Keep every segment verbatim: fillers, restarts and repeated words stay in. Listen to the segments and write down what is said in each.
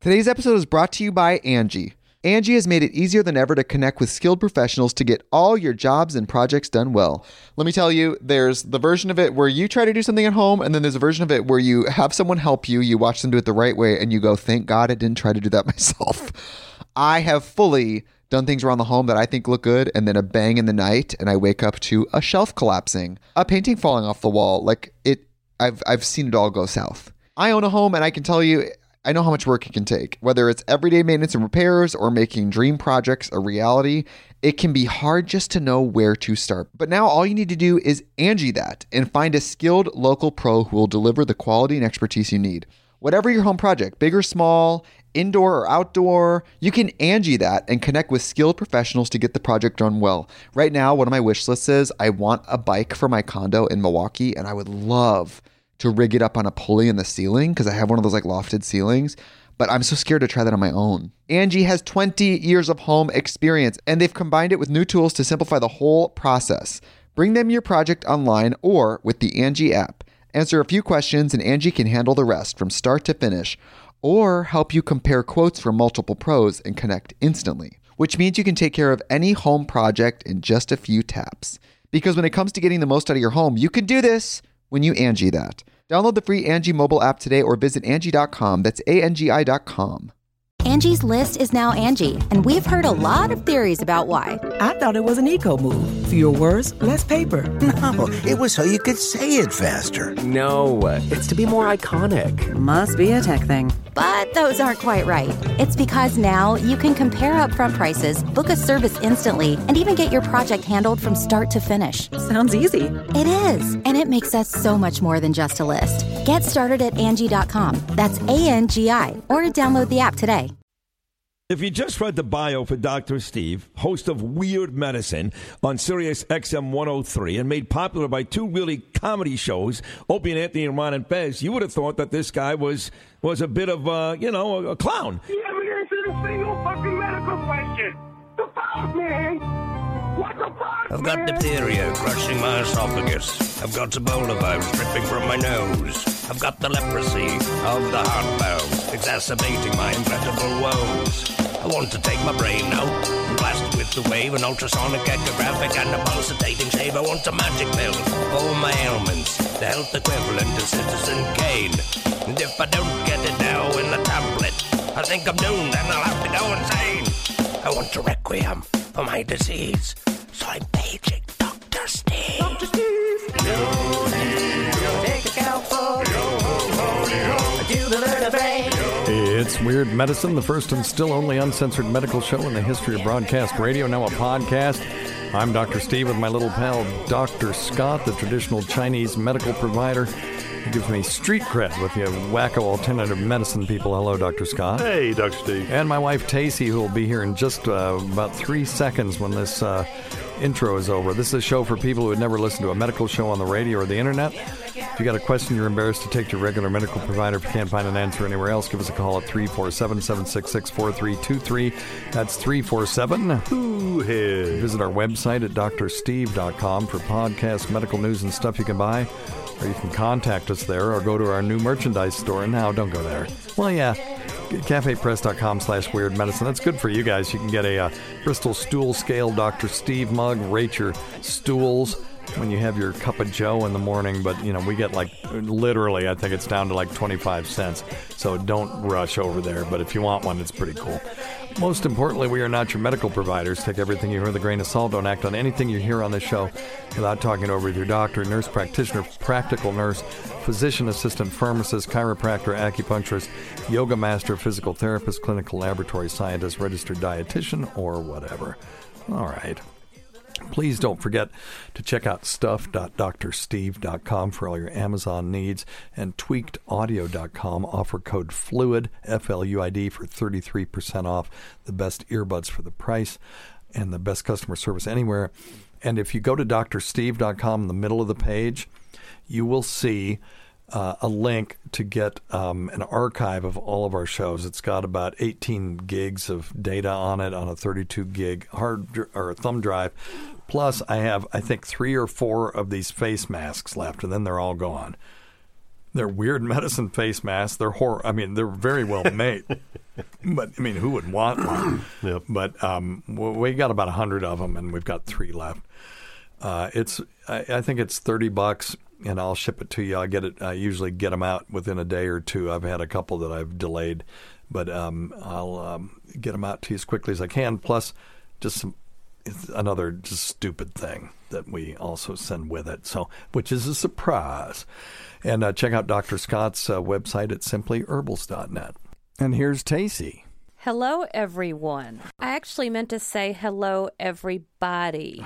Today's episode is brought to you by Angie. Angie has made it easier than ever to connect with skilled professionals to get all your jobs and projects done well. Let me tell you, there's the version of it where you try to do something at home, and then there's a version of it where you have someone help you, you watch them do it the right way, and you go, thank God I didn't try to do that myself. I have fully done things around the home that I think look good, and then a bang in the night, and I wake up to a shelf collapsing, a painting falling off the wall. Like it, I've I've seen it all go south. I own a home, and I can tell you, I know how much work it can take. Whether it's everyday maintenance and repairs or making dream projects a reality, it can be hard just to know where to start. But now all you need to do is Angie that and find a skilled local pro who will deliver the quality and expertise you need. Whatever your home project, big or small, indoor or outdoor, you can Angie that and connect with skilled professionals to get the project done well. Right now, one of my wish lists is I want a bike for my condo in Milwaukee, and I would love to rig it up on a pulley in the ceiling because I have one of those like lofted ceilings, but I'm so scared to try that on my own. Angie has twenty years of home experience, and they've combined it with new tools to simplify the whole process. Bring them your project online or with the Angie app. Answer a few questions and Angie can handle the rest from start to finish, or help you compare quotes from multiple pros and connect instantly, which means you can take care of any home project in just a few taps. Because when it comes to getting the most out of your home, you can do this when you Angie that. Download the free Angie mobile app today or visit Angie dot com. That's A N G I dot com. Angie's List is now Angie, and we've heard a lot of theories about why. I thought it was an eco move. Fewer words, less paper. No, it was so you could say it faster. No, it's to be more iconic. Must be a tech thing. But those aren't quite right. It's because now you can compare upfront prices, book a service instantly, and even get your project handled from start to finish. Sounds easy. It is, and it makes us so much more than just a list. Get started at Angie dot com. That's A N G I, or download the app today. If you just read the bio for Doctor Steve, host of Weird Medicine on Sirius X M one oh three and made popular by two really comedy shows, Opie and Anthony and Ron and Fez, you would have thought that this guy was was a bit of, uh, you know, a, a clown. You haven't answered a single fucking medical question. The fuck, man? What the fuck, I've got diphtheria crushing my esophagus. I've got Ebola virus dripping from my nose. I've got the leprosy of the heart valve, exacerbating my incredible woes. I want to take my brain now and blast it with the wave, an ultrasonic, echographic, and a pulsating shave. I want a magic pill for all my ailments, the health equivalent of Citizen Kane. And if I don't get it now in the tablet, I think I'm doomed and I'll have to go insane. I want a requiem for my disease, so I'm paging Doctor Steve. Doctor Steve, yo, take a scalpel, do the vertebrae. It's Weird Medicine, the first and still only uncensored medical show in the history of broadcast radio, now a podcast. I'm Doctor Steve with my little pal Doctor Scott, the traditional Chinese medical provider. He gives me street cred with you wacko alternative medicine people. Hello, Doctor Scott. Hey, Doctor Steve. And my wife, Tacey, who will be here in just uh, about three seconds when this uh, intro is over. This is a show for people who had never listened to a medical show on the radio or the internet. If you got a question you're embarrassed to take to your regular medical provider, if you can't find an answer anywhere else, give us a call at three four seven, seven six six, four three two three. That's three four seven. Visit our website at dr steve dot com for podcasts, medical news, and stuff you can buy. Or you can contact us there or go to our new merchandise store. Now, don't go there. Well, yeah, cafe press dot com slash weird medicine. That's good for you guys. You can get a uh, Bristol Stool Scale Doctor Steve mug, rate your stools when you have your cup of joe in the morning. But, you know, we get like, literally, I think it's down to like twenty-five cents. So don't rush over there. But if you want one, it's pretty cool. Most importantly, we are not your medical providers. Take everything you hear with a grain of salt. Don't act on anything you hear on this show without talking it over with your doctor, nurse practitioner, practical nurse, physician assistant, pharmacist, chiropractor, acupuncturist, yoga master, physical therapist, clinical laboratory scientist, registered dietitian, or whatever. All right. Please don't forget to check out stuff dot dr steve dot com for all your Amazon needs, and tweaked audio dot com. Offer code FLUID, F L U I D, for thirty-three percent off. The best earbuds for the price and the best customer service anywhere. And if you go to dr steve dot com in the middle of the page, you will see uh, a link to get um, an archive of all of our shows. It's got about eighteen gigs of data on it on a thirty-two gig hard or thumb drive. Plus, I have, I think, three or four of these face masks left, and then they're all gone. They're weird medicine face masks. They're hor- I mean, they're very well made. But, I mean, who would want one? Yep. But um, we got about a hundred of them, and we've got three left. Uh, it's I, I think it's thirty bucks, and I'll ship it to you. I get it. I usually get them out within a day or two. I've had a couple that I've delayed, but um, I'll um, get them out to you as quickly as I can. Plus, just some it's another just stupid thing that we also send with it. So, which is a surprise. And uh, check out Doctor Scott's uh, website at simply herbals dot net. And here's Tacey. Hello, everyone. I actually meant to say hello, everybody.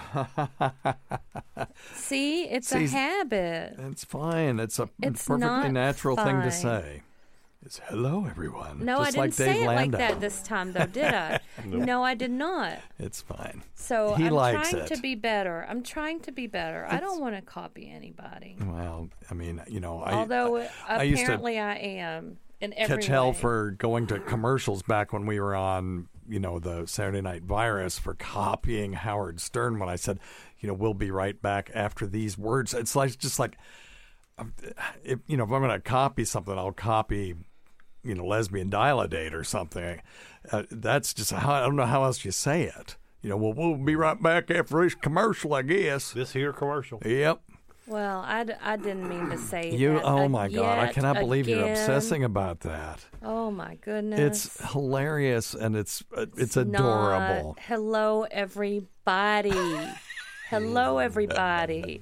See, it's See, a habit. It's fine. It's a It's perfectly not natural thing to fine. say. It's hello, everyone. No, Just I didn't like say Dave it like Landau. that this time, though, did I? Nope. No, I did not. It's fine. So He I'm likes trying it. to be better. I'm trying to be better. I don't want to copy anybody. Well, I mean, you know, I, Although I, I used to apparently I am in every catch hell way. for going to commercials back when we were on, you know, the Saturday Night Virus for copying Howard Stern when I said, you know, we'll be right back after these words. It's like just like, um, if, you know, if I'm going to copy something, I'll copy, you know, lesbian dilidate or something. Uh, that's just how, I don't know how else you say it. You know, well, we'll be right back after this commercial, I guess. This here commercial. Yep. Well, I, d- I didn't mean to say You, that. oh uh, my God, I yet cannot believe you're again. obsessing about that. Oh my goodness. It's hilarious and it's uh, it's, It's adorable. not. Hello, everybody. Hello, everybody.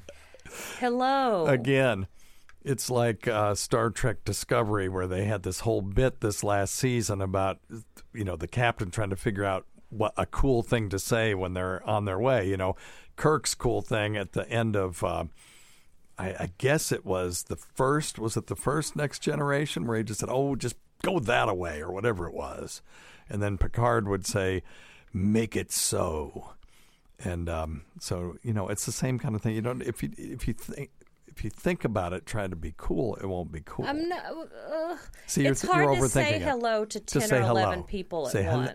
Hello. Again, it's like uh, Star Trek Discovery, where they had this whole bit this last season about, you know, the captain trying to figure out what a cool thing to say when they're on their way. You know, Kirk's cool thing at the end of, uh, I, I guess it was the first, was it the first Next Generation, where he just said, oh, just go that away, or whatever it was. And then Picard would say, make it so. And um, so, you know, it's the same kind of thing. You don't, if you, if you think, if you think about it, try to be cool, it won't be cool. I'm not, uh, See, you're, it's you're hard to overthinking say it. hello to ten Just say or hello. eleven people Say at hello.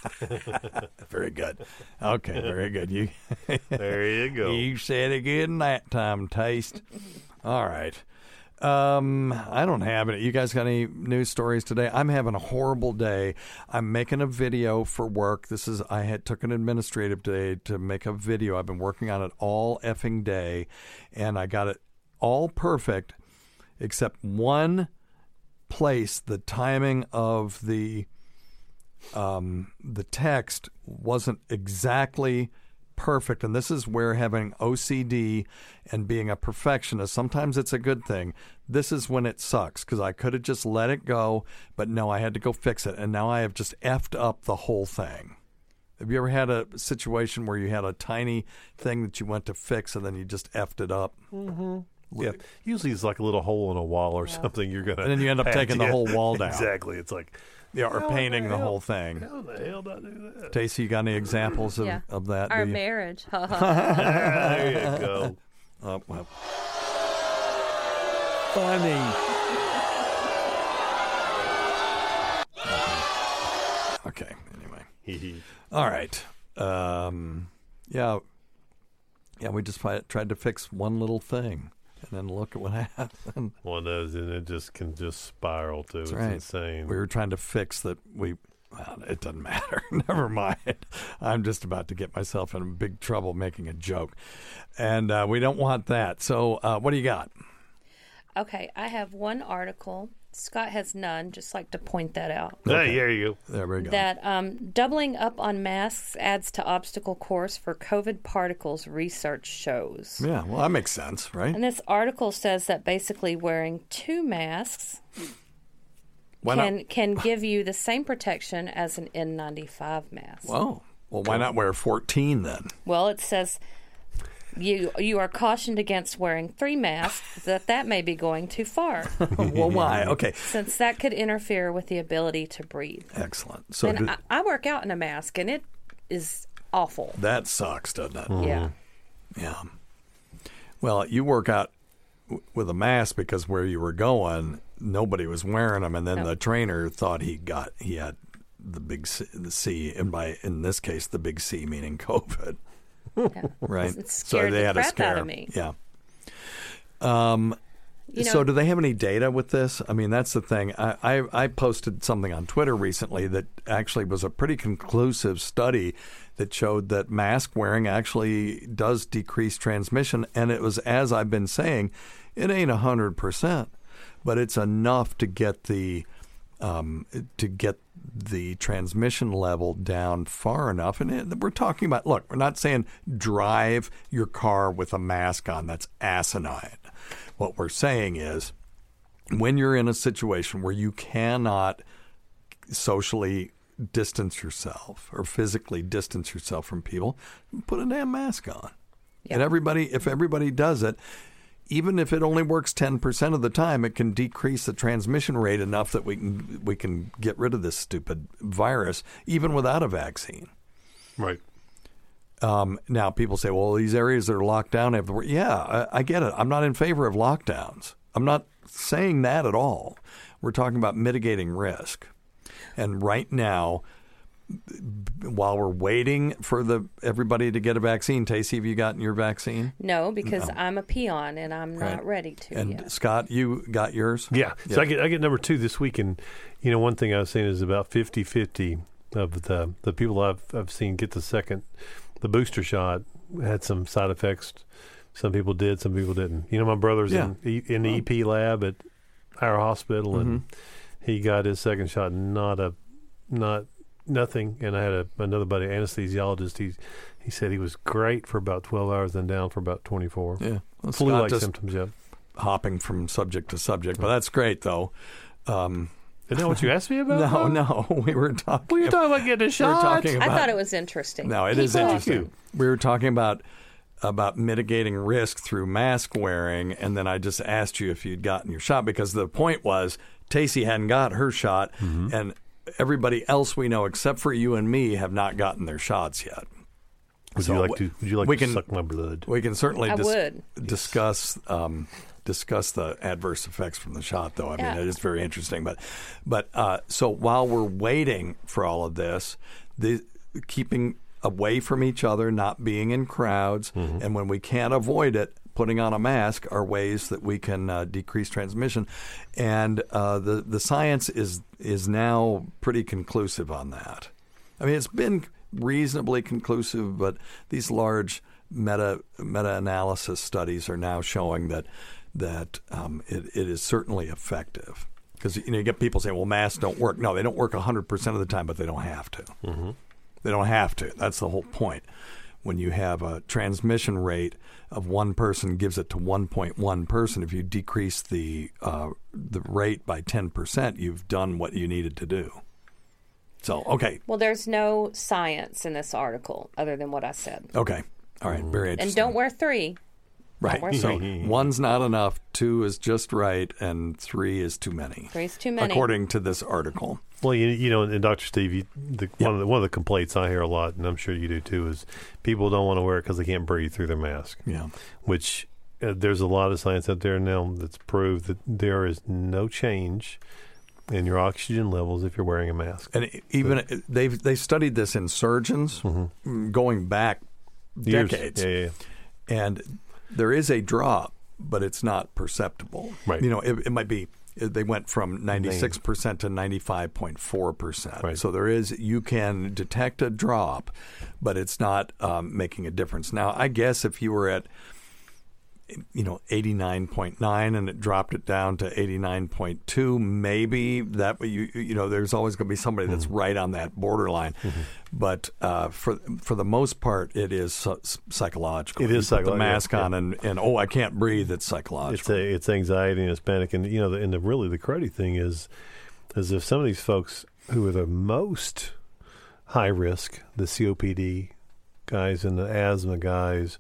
once. Very good. Okay, very good. You There you go. You said it good in that time, Taste. All right. Um, I don't have it. You guys got any news stories today? I'm having a horrible day. I'm making a video for work. This is I had took an administrative day to make a video. I've been working on it all effing day, and I got it all perfect except one place. The timing of the um, the text wasn't exactly perfect, and this is where having O C D and being a perfectionist, sometimes it's a good thing. This is when it sucks, because I could have just let it go, but no, I had to go fix it, and now I have just effed up the whole thing. Have you ever had a situation where you had a tiny thing that you went to fix and then you just effed it up? Mm-hmm. Yeah, usually it's like a little hole in a wall or yeah. something. You're gonna, and then you end up taking the whole wall down. Exactly. It's like, yeah, or how painting the, the hell, whole thing. How the hell did I do that? Tacey, you got any examples of, yeah. of that? Our do you? marriage. There you go. Oh, well. Funny. Okay. Anyway. All right. Um, yeah. Yeah, we just tried to fix one little thing, and then look at what happened. One of those, and it just can just spiral too. That's it's right. insane. We were trying to fix that. We, well, it doesn't matter. Never mind. I'm just about to get myself in big trouble making a joke, and uh, we don't want that. So, uh, what do you got? Okay, I have one article. Scott has none. Just like to point that out. Okay. Hey, there you go. There we go. That um, doubling up on masks adds to obstacle course for COVID particles, research shows. Yeah, well, that makes sense, right? And this article says that basically wearing two masks why can not? can give you the same protection as an N ninety-five mask. Whoa. Well, why not wear fourteen then? Well, it says you you are cautioned against wearing three masks, that that may be going too far. Well, why? Okay. Since that could interfere with the ability to breathe. Excellent. So and did, I, I work out in a mask, and it is awful. That sucks, doesn't it? Yeah. Yeah. Well, you work out w- with a mask because where you were going, nobody was wearing them, and then Nope. the trainer thought he got he had the big C, the C, and by in this case, the big C meaning COVID. Yeah. Right. It scared so they the had crap a scare. out of me. Yeah. Um, You know, so do they have any data with this? I mean, that's the thing. I, I, I posted something on Twitter recently that actually was a pretty conclusive study that showed that mask wearing actually does decrease transmission. And it was, as I've been saying, it ain't one hundred percent, but it's enough to get the um, to get the transmission level down far enough. And it, we're talking about, look, we're not saying drive your car with a mask on. That's asinine. What we're saying is when you're in a situation where you cannot socially distance yourself or physically distance yourself from people, put a damn mask on. Yep. And everybody, if everybody does it, even if it only works ten percent of the time, it can decrease the transmission rate enough that we can we can get rid of this stupid virus even without a vaccine. Right. Um, now, people say, well, these areas that are locked down have the... Yeah, I, I get it. I'm not in favor of lockdowns. I'm not saying that at all. We're talking about mitigating risk. And right now, while we're waiting for the everybody to get a vaccine, Tacey, have you gotten your vaccine? No, because No. I'm a peon and I'm Right. not ready to And yet. Scott, you got yours? Yeah. So I get I get number two this week, and you know one thing I was saying is about fifty-fifty of the the people I've I've seen get the second the booster shot had some side effects. Some people did, some people didn't. You know, my brother's Yeah. in E- in the E P lab at our hospital, and Mhm. he got his second shot. Not a not nothing. And I had a, another buddy, anesthesiologist. He he said he was great for about twelve hours, then down for about twenty-four. Yeah. Well, Flu-like Scott just symptoms. Yeah. hopping from subject to subject, but that's great, though. Um, Isn't that what you asked me about? no, though? no, we were talking. Well, you're talking about getting a we were shot. talking about, I thought it was interesting. No, it Keep is going. interesting. We were talking about about mitigating risk through mask wearing, and then I just asked you if you'd gotten your shot because the point was Tacey hadn't got her shot, Mm-hmm. and everybody else we know except for you and me have not gotten their shots yet. Would So you like w- to? Would you like we to can- suck my blood? We can certainly I dis- would. discuss um, discuss the adverse effects from the shot, though. I Yeah. mean, it is very interesting. But but uh, so while we're waiting for all of this, the keeping away from each other, not being in crowds, Mm-hmm. and when we can't avoid it, putting on a mask are ways that we can uh, decrease transmission. And uh, the the science is is now pretty conclusive on that. I mean, it's been reasonably conclusive, but these large meta meta analysis studies are now showing that that um, it, it is certainly effective. Because you know you get people saying, "Well, masks don't work." No, they don't work one hundred percent of the time, but they don't have to. Mm-hmm. They don't have to. That's the whole point. When you have a transmission rate of one person gives it to one point one person, if you decrease the uh, the rate by ten percent, you've done what you needed to do. So, okay. Well, there's no science in this article other than what I said. Okay. All right. Very interesting. And don't wear three. Right. wear So three. one's not enough, two is just right, and three is too many. Three's too many. According to this article. Well, you, you know, and Doctor Steve, you, the, one of the one of the complaints I hear a lot, and I'm sure you do too, is people don't want to wear it because they can't breathe through their mask. Yeah. Which uh, there's a lot of science out there now that's proved that there is no change in your oxygen levels if you're wearing a mask. And even So- they've they studied this in surgeons Mm-hmm. going back Years. decades. Yeah, yeah, yeah. And there is a drop, but it's not perceptible. Right. You know, it, it might be they went from ninety-six percent to ninety-five point four percent. Right. So there is you can detect a drop, but it's not um, making a difference. Now, I guess if you were at you know eighty-nine point nine and it dropped it down to eighty-nine point two, maybe that you you know there's always going to be somebody that's right on that borderline. Mm-hmm. But uh, for for the most part, it is uh, psychological. It is You put the psychological, mask yeah. on and, and oh, I can't breathe. It's psychological. It's a, it's anxiety and it's panic, and you know, the, and the really the cruddy thing is, is if some of these folks who are the most high risk, the C O P D guys and the asthma guys,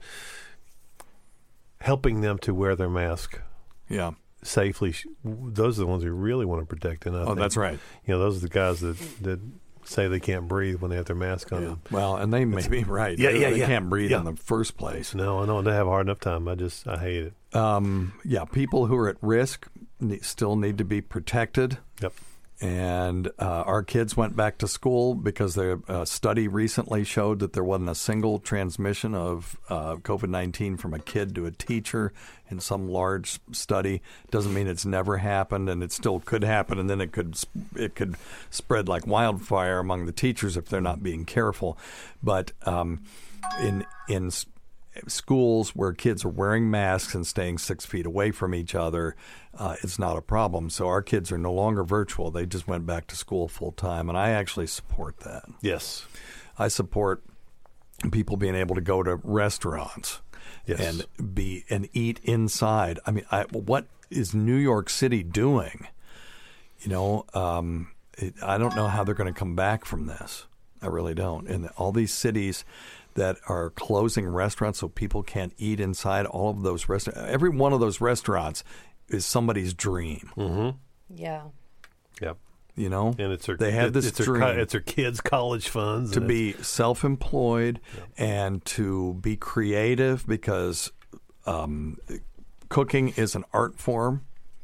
helping them to wear their mask, yeah, safely. Those are the ones we really want to protect. And I Oh, think, that's right. You know, those are the guys that that say they can't breathe when they have their mask on. Yeah. Well, and they may be right. Yeah, they, yeah, they yeah. can't breathe Yeah. in the first place. No, I know they have a hard enough time. I just I hate it. Um, yeah, people who are at risk ne- still need to be protected. Yep. And uh, our kids went back to school because the uh, study recently showed that there wasn't a single transmission of uh, COVID nineteen from a kid to a teacher in some large study. Doesn't mean it's never happened, and it still could happen, and then it could it could spread like wildfire among the teachers if they're not being careful. But um, in in schools where kids are wearing masks and staying six feet away from each other, uh, it's not a problem. So our kids are no longer virtual. They just went back to school full time, and I actually support that. Yes. I support people being able to go to restaurants yes. and be and eat inside. I mean, I, what is New York City doing? You know, um, it, I don't know how they're going to come back from this. I really don't. And all these cities that are closing restaurants so people can't eat inside, all of those restaurants, every one of those restaurants is somebody's dream. Mm-hmm. Yeah. Yep. You know, and it's their, they have this it's dream. Their, it's their kids' college funds. To be self-employed yeah. and to be creative because um, cooking is an art form.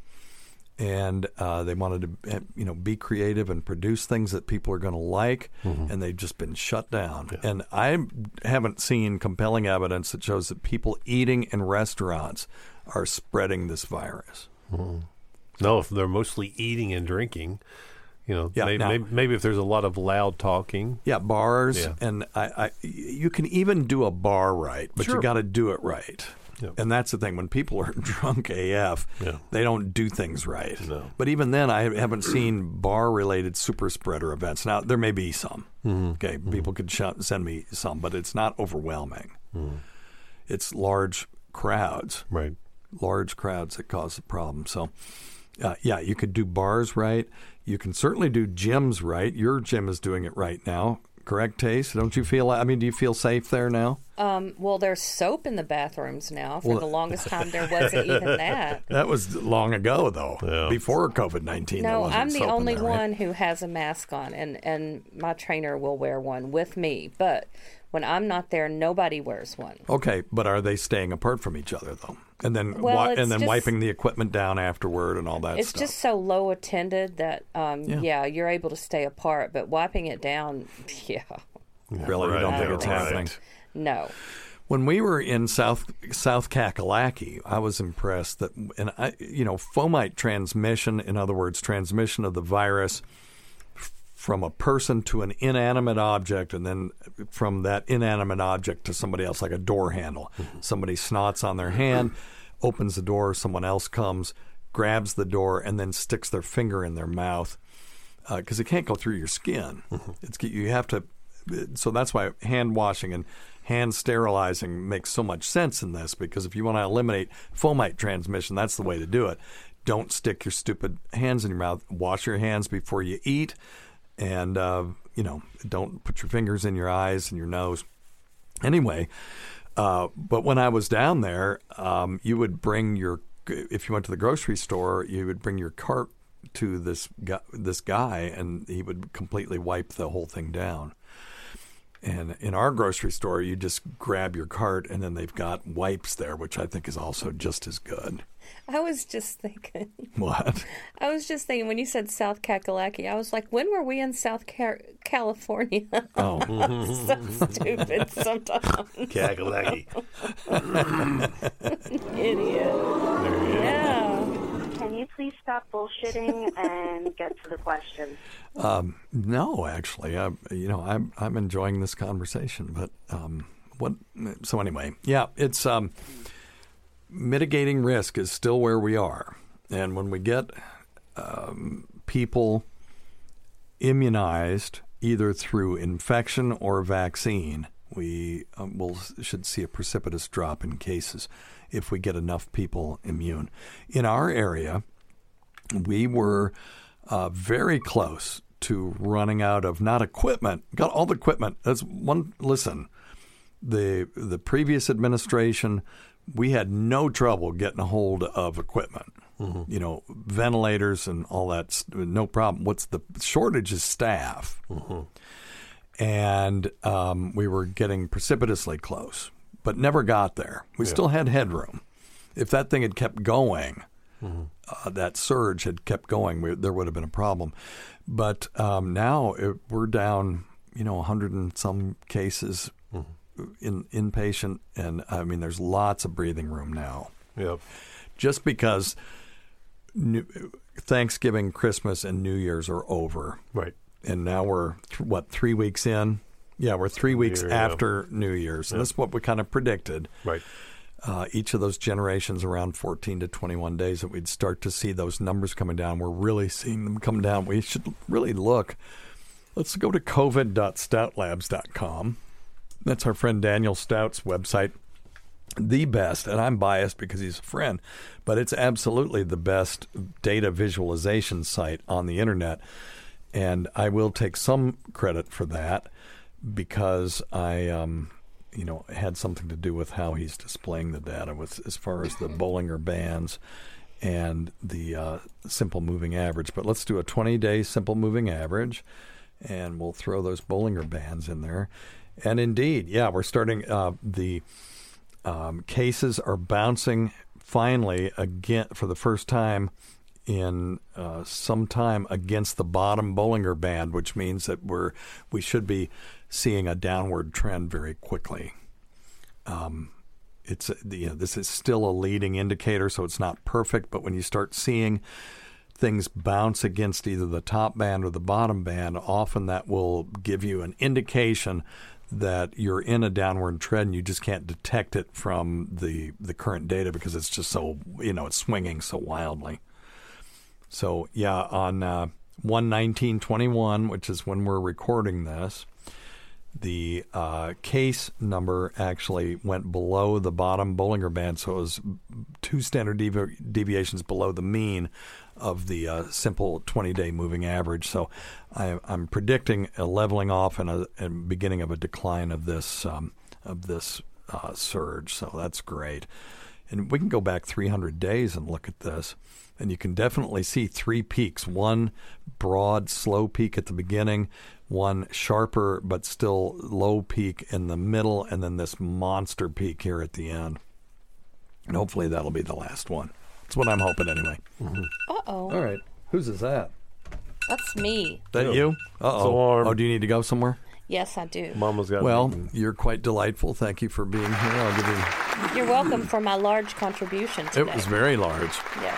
And uh, they wanted to, you know, be creative and produce things that people are going to like, mm-hmm. and they've just been shut down. Yeah. And I haven't seen compelling evidence that shows that people eating in restaurants are spreading this virus. Mm-hmm. No, if they're mostly eating and drinking, you know, yeah, maybe, now, maybe, maybe if there's a lot of loud talking. Yeah, bars, yeah. and I, I, you can even do a bar right, but sure. you got to do it right. Yep. And that's the thing. When people are drunk A F, yeah. they don't do things right. No. But even then, I haven't seen bar-related super spreader events. Now, there may be some. Mm-hmm. Okay, mm-hmm. people could sh- send me some, but it's not overwhelming. Mm-hmm. It's large crowds. Right. Large crowds that cause the problem. So, uh, yeah, you could do bars right. You can certainly do gyms right. Your gym is doing it right now. Correct, Taste? Don't you feel, I mean, do you feel safe there now? Um, well, there's soap in the bathrooms now. For well, the longest time, there wasn't even that. That was long ago, though, yeah. before COVID nineteen. No, there I'm the soap only in there, one right? who has a mask on, and, and my trainer will wear one with me. But when I'm not there, nobody wears one. Okay, but are they staying apart from each other, though? And then well, wi- and then just, wiping the equipment down afterward and all that it's stuff? It's just so low attended that, um, yeah. yeah, you're able to stay apart. But wiping it down, yeah. Really, right, you don't think yeah, it's right. happening? No. When we were in South South Kakalaki, I was impressed that, and I, you know, fomite transmission, in other words, transmission of the virus from a person to an inanimate object, and then from that inanimate object to somebody else, like a door handle. Mm-hmm. Somebody snots on their hand, opens the door, someone else comes, grabs the door, and then sticks their finger in their mouth because uh, it can't go through your skin. Mm-hmm. It's you have to. So that's why hand washing and hand sterilizing makes so much sense in this, because if you want to eliminate fomite transmission, that's the way to do it. Don't stick your stupid hands in your mouth. Wash your hands before you eat, and uh, you know, don't put your fingers in your eyes and your nose. Anyway, uh, but when I was down there, um, you would bring your if you went to the grocery store, you would bring your cart to this guy, this guy, and he would completely wipe the whole thing down. And in our grocery store, you just grab your cart, and then they've got wipes there, which I think is also just as good. I was just thinking. What? I was just thinking when you said South Kakalaki, I was like, when were we in South Car- California? Oh. So stupid sometimes. Kakalaki. Idiot. Yeah. Can you please stop bullshitting and get to the question? Um, no, actually, I, you know, I'm I'm enjoying this conversation. But um, what? So anyway, yeah, it's um, mitigating risk is still where we are, and when we get um, people immunized either through infection or vaccine, we um, will should see a precipitous drop in cases if we get enough people immune. In our area, we were uh, very close to running out of not equipment, got all the equipment. That's one. Listen, the the previous administration, we had no trouble getting a hold of equipment. Mm-hmm. You know, ventilators and all that, no problem. What's the shortage is staff. Mm-hmm. And um, we were getting precipitously close, but never got there. We yeah. still had headroom. If that thing had kept going, mm-hmm. uh, that surge had kept going, we, there would have been a problem. But um, now it, we're down, you know, a hundred and some cases mm-hmm. in inpatient, and I mean, there's lots of breathing room now. Yep. Just because New, Thanksgiving, Christmas, and New Year's are over, right? And now we're th- what three weeks in? Yeah, we're three weeks Year, after yeah. New Year's, and yep. that's what we kind of predicted. Right. Uh, each of those generations around fourteen to twenty-one days that we'd start to see those numbers coming down. We're really seeing them come down. We should really look. Let's go to covid dot stout labs dot com. That's our friend Daniel Stout's website. The best, and I'm biased because he's a friend, but it's absolutely the best data visualization site on the internet. And I will take some credit for that because I... Um, you know, had something to do with how he's displaying the data with as far as the Bollinger Bands and the uh, simple moving average. But let's do a twenty-day simple moving average, and we'll throw those Bollinger Bands in there. And indeed, yeah, we're starting uh, the um, cases are bouncing finally again for the first time in uh, some time against the bottom Bollinger Band, which means that we're we should be seeing a downward trend very quickly. Um, it's you know, this is still a leading indicator, so it's not perfect. But when you start seeing things bounce against either the top band or the bottom band, often that will give you an indication that you're in a downward trend. And you just can't detect it from the the current data because it's just so you know it's swinging so wildly. So yeah, on uh, one nineteen twenty-one, which is when we're recording this, the uh, case number actually went below the bottom Bollinger Band, so it was two standard devi- deviations below the mean of the uh, simple twenty-day moving average. So I, I'm predicting a leveling off and a, a beginning of a decline of this um, of this uh, surge. So that's great. And we can go back three hundred days and look at this. And you can definitely see three peaks, one broad, slow peak at the beginning, one sharper but still low peak in the middle, and then this monster peak here at the end. And hopefully that'll be the last one. That's what I'm hoping anyway. Mm-hmm. Uh-oh. All right. Whose is that? That's me. That Ew. you? Uh-oh. Warm. Oh, do you need to go somewhere? Yes, I do. Mama's got Well, me. You're quite delightful. Thank you for being here. I'll give you... You're welcome for my large contribution today. It was very large. Yes.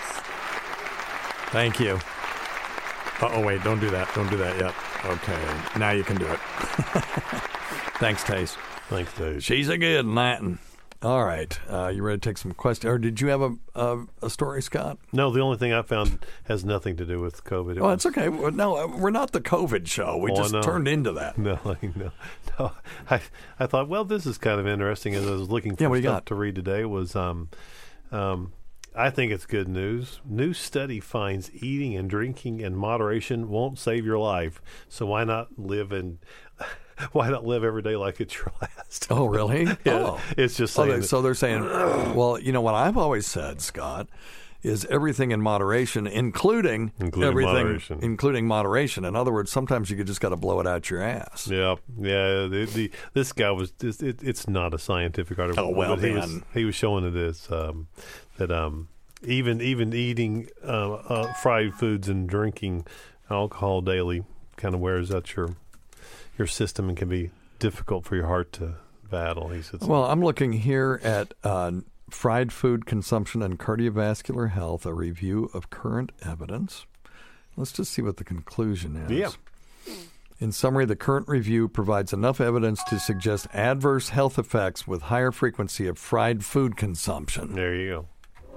Thank you. Uh-oh, wait, don't do that. Don't do that yet. Okay, now you can do it. Thanks, Tace. Thanks, Tace. She's a good Latin. All right, uh, you ready to take some questions? Or did you have a, a a story, Scott? No, the only thing I found has nothing to do with COVID. It oh, was, it's okay. No, we're not the COVID show. We oh, just no. turned into that. No, no, no. I I thought, well, this is kind of interesting. As I was looking for yeah, what stuff you got? to read today, was um, um, I think it's good news. New study finds eating and drinking in moderation won't save your life. So why not live in why not live every day like it's your last? Oh, really? Yeah, oh. It's just saying. saying. Oh, they, so they're saying, well, you know what I've always said, Scott, is everything in moderation, including, including everything, moderation. including moderation. In other words, sometimes you just got to blow it out your ass. Yeah, yeah. The, the this guy was. It, it, it's not a scientific article. Oh well, but he then. was he was showing it as um, that um, even even eating uh, uh, fried foods and drinking alcohol daily kind of wears out your your system and can be difficult for your heart to battle. He said. Well, I'm looking here at uh, fried food consumption and cardiovascular health, a review of current evidence. Let's just see what the conclusion is. Yeah. In summary, the current review provides enough evidence to suggest adverse health effects with higher frequency of fried food consumption. There you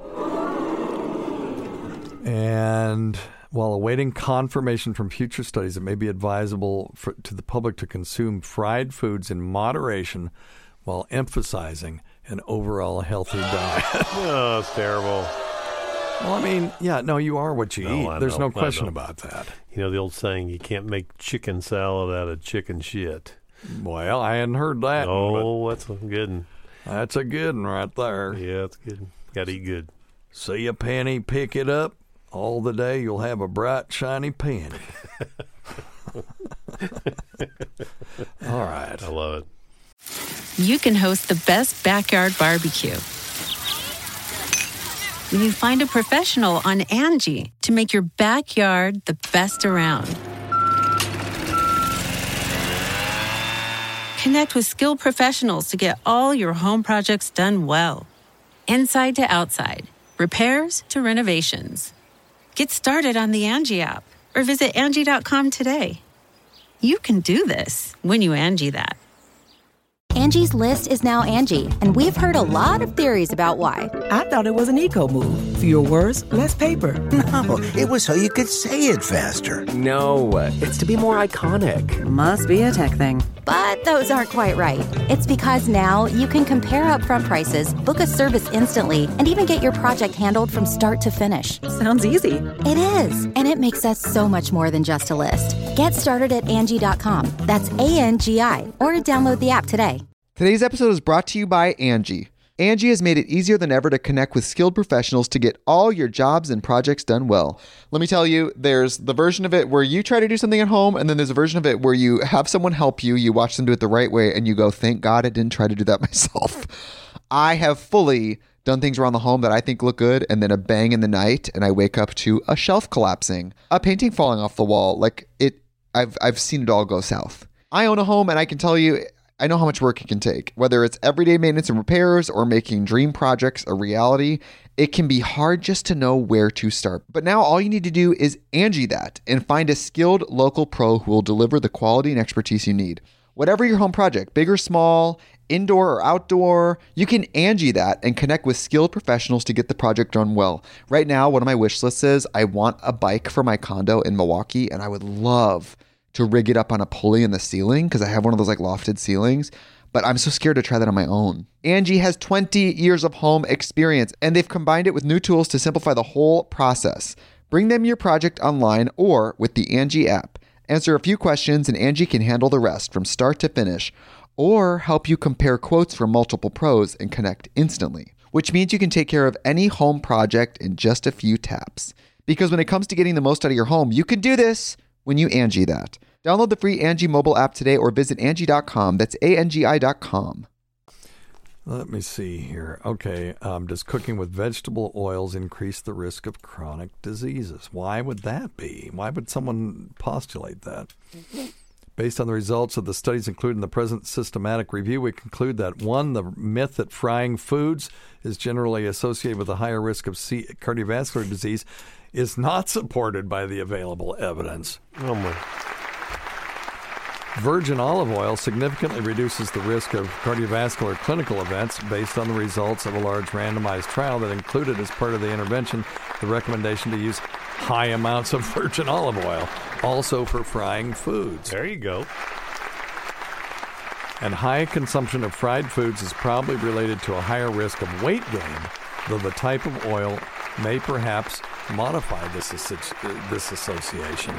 go. And while awaiting confirmation from future studies, it may be advisable for, to the public to consume fried foods in moderation while emphasizing an overall healthy diet. Oh, it's terrible. Well, I mean, yeah, no, you are what you no, eat. I There's know, no question know. about that. You know the old saying, you can't make chicken salad out of chicken shit. Well, I hadn't heard that. Oh, that's a good one. That's a good one right there. Yeah, that's good. Got to eat good. See a penny, pick it up. All the day you'll have a bright, shiny penny. All right. I love it. You can host the best backyard barbecue when you find a professional on Angie to make your backyard the best around. Connect with skilled professionals to get all your home projects done well. Inside to outside, repairs to renovations. Get started on the Angie app or visit Angie dot com today. You can do this when you Angie that. Angie's List is now Angie, and we've heard a lot of theories about why. I thought it was an eco move. Fewer words, less paper. No, it was so you could say it faster. No, it's to be more iconic. Must be a tech thing. But those aren't quite right. It's because now you can compare upfront prices, book a service instantly, and even get your project handled from start to finish. Sounds easy. It is, and it makes us so much more than just a list. Get started at Angie dot com. That's A N G I, or download the app today. Today's episode is brought to you by Angie. Angie has made it easier than ever to connect with skilled professionals to get all your jobs and projects done well. Let me tell you, there's the version of it where you try to do something at home, and then there's a version of it where you have someone help you, you watch them do it the right way, and you go, thank God I didn't try to do that myself. I have fully done things around the home that I think look good, and then a bang in the night, and I wake up to a shelf collapsing, a painting falling off the wall. Like, it, I've I've seen it all go south. I own a home, and I can tell you, I know how much work it can take. Whether it's everyday maintenance and repairs or making dream projects a reality, it can be hard just to know where to start. But now all you need to do is Angie that and find a skilled local pro who will deliver the quality and expertise you need. Whatever your home project, big or small, indoor or outdoor, you can Angie that and connect with skilled professionals to get the project done well. Right now, one of my wish lists is I want a bike for my condo in Milwaukee, and I would love to rig it up on a pulley in the ceiling because I have one of those like lofted ceilings, but I'm so scared to try that on my own. Angie has twenty years of home experience, and they've combined it with new tools to simplify the whole process. Bring them your project online or with the Angie app. Answer a few questions and Angie can handle the rest from start to finish, or help you compare quotes from multiple pros and connect instantly, which means you can take care of any home project in just a few taps. Because when it comes to getting the most out of your home, you can do this when you Angie that. Download the free Angie mobile app today or visit Angie dot com. That's A N G I dot com. Let me see here. Okay, um, does cooking with vegetable oils increase the risk of chronic diseases? Why would that be? Why would someone postulate that? Based on the results of the studies included in the present systematic review, we conclude that, one, the myth that frying foods is generally associated with a higher risk of C- cardiovascular disease is not supported by the available evidence. Oh, my. Virgin olive oil significantly reduces the risk of cardiovascular clinical events based on the results of a large randomized trial that included as part of the intervention the recommendation to use high amounts of virgin olive oil, also for frying foods. There you go. And high consumption of fried foods is probably related to a higher risk of weight gain, though the type of oil may perhaps modify this, this association.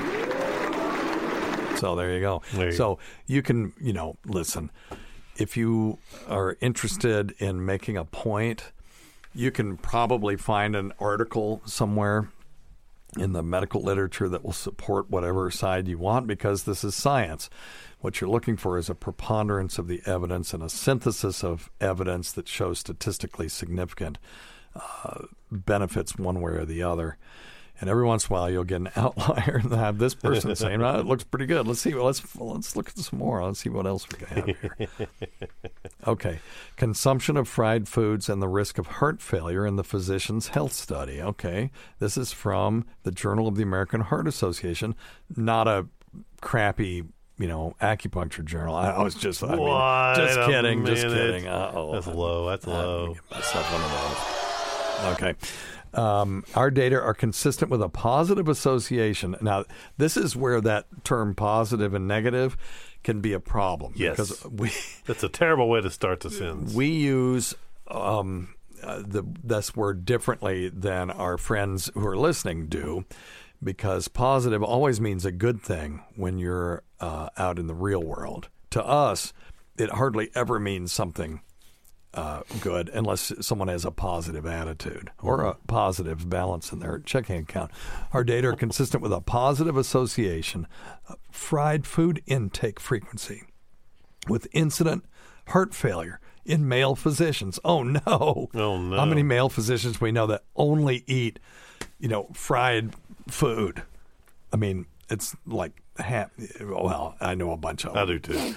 So there you go. There you so go. you can, you know, listen, if you are interested in making a point, you can probably find an article somewhere in the medical literature that will support whatever side you want, because this is science. What you're looking for is a preponderance of the evidence and a synthesis of evidence that shows statistically significant uh, benefits one way or the other. And every once in a while, you'll get an outlier and have this person saying, "Oh, it looks pretty good. Let's see. Let's let's look at some more. Let's see what else we can have here." Okay, consumption of fried foods and the risk of heart failure in the Physician's Health Study. Okay, this is from the Journal of the American Heart Association, not a crappy, you know, acupuncture journal. I, I was just, I mean, just kidding, just kidding. Uh-oh. That's low. That's low. Get myself one of those. Okay. Um, our data are consistent with a positive association. Now, this is where that term positive and negative can be a problem. Yes. Because we, that's a terrible way to start the sentence. We use um, uh, the this word differently than our friends who are listening do, because positive always means a good thing when you're uh, out in the real world. To us, it hardly ever means something Uh, good unless someone has a positive attitude or a positive balance in their checking account. Our data are consistent with a positive association of fried food intake frequency with incident heart failure in male physicians. Oh, no. Oh, no. How many male physicians we know that only eat, you know, fried food? I mean, it's like half. Well, I know a bunch of them. I do too.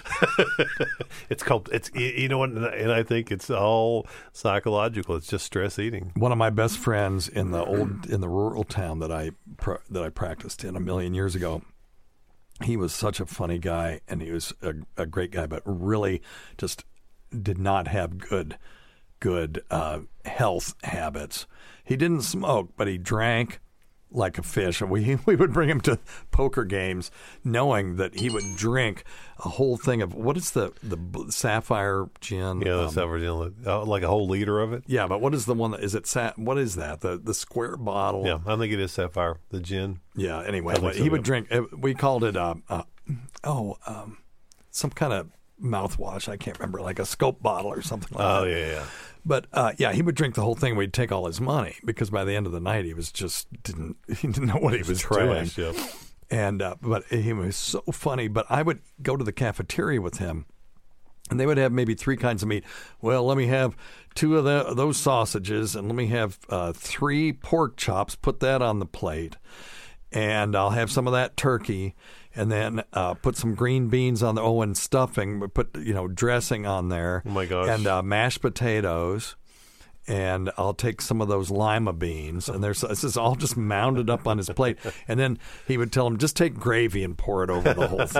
It's called, it's, you know what, and I think it's all psychological. It's just stress eating. One of my best friends in the old, in the rural town that I, that I practiced in a million years ago, he was such a funny guy, and he was a, a great guy, but really just did not have good, good uh, health habits. He didn't smoke, but he drank like a fish. And we we would bring him to poker games knowing that he would drink a whole thing of, what is the, the Sapphire gin? Yeah, the um, Sapphire gin, uh, like a whole liter of it. Yeah, but what is the one that, is it, sa- what is that? The the square bottle? Yeah, I think it is Sapphire, the gin. Yeah, anyway, so, he would yeah. drink, uh, we called it, uh, uh, oh, um, some kind of mouthwash. I can't remember, like a Scope bottle or something like Oh, that. yeah, yeah. But uh, yeah, he would drink the whole thing. We'd take all his money because by the end of the night, he was just didn't he didn't know what he was trash, doing. yeah. And uh, but he was so funny. But I would go to the cafeteria with him, and they would have maybe three kinds of meat. Well, let me have two of the, those sausages, and let me have uh, three pork chops. Put that on the plate, and I'll have some of that turkey. And then uh, put some green beans on the oh, and stuffing. Put you know dressing on there. Oh my gosh! And uh, mashed potatoes. And I'll take some of those lima beans. And there's this is all just mounded up on his plate. And then he would tell him, just take gravy and pour it over the whole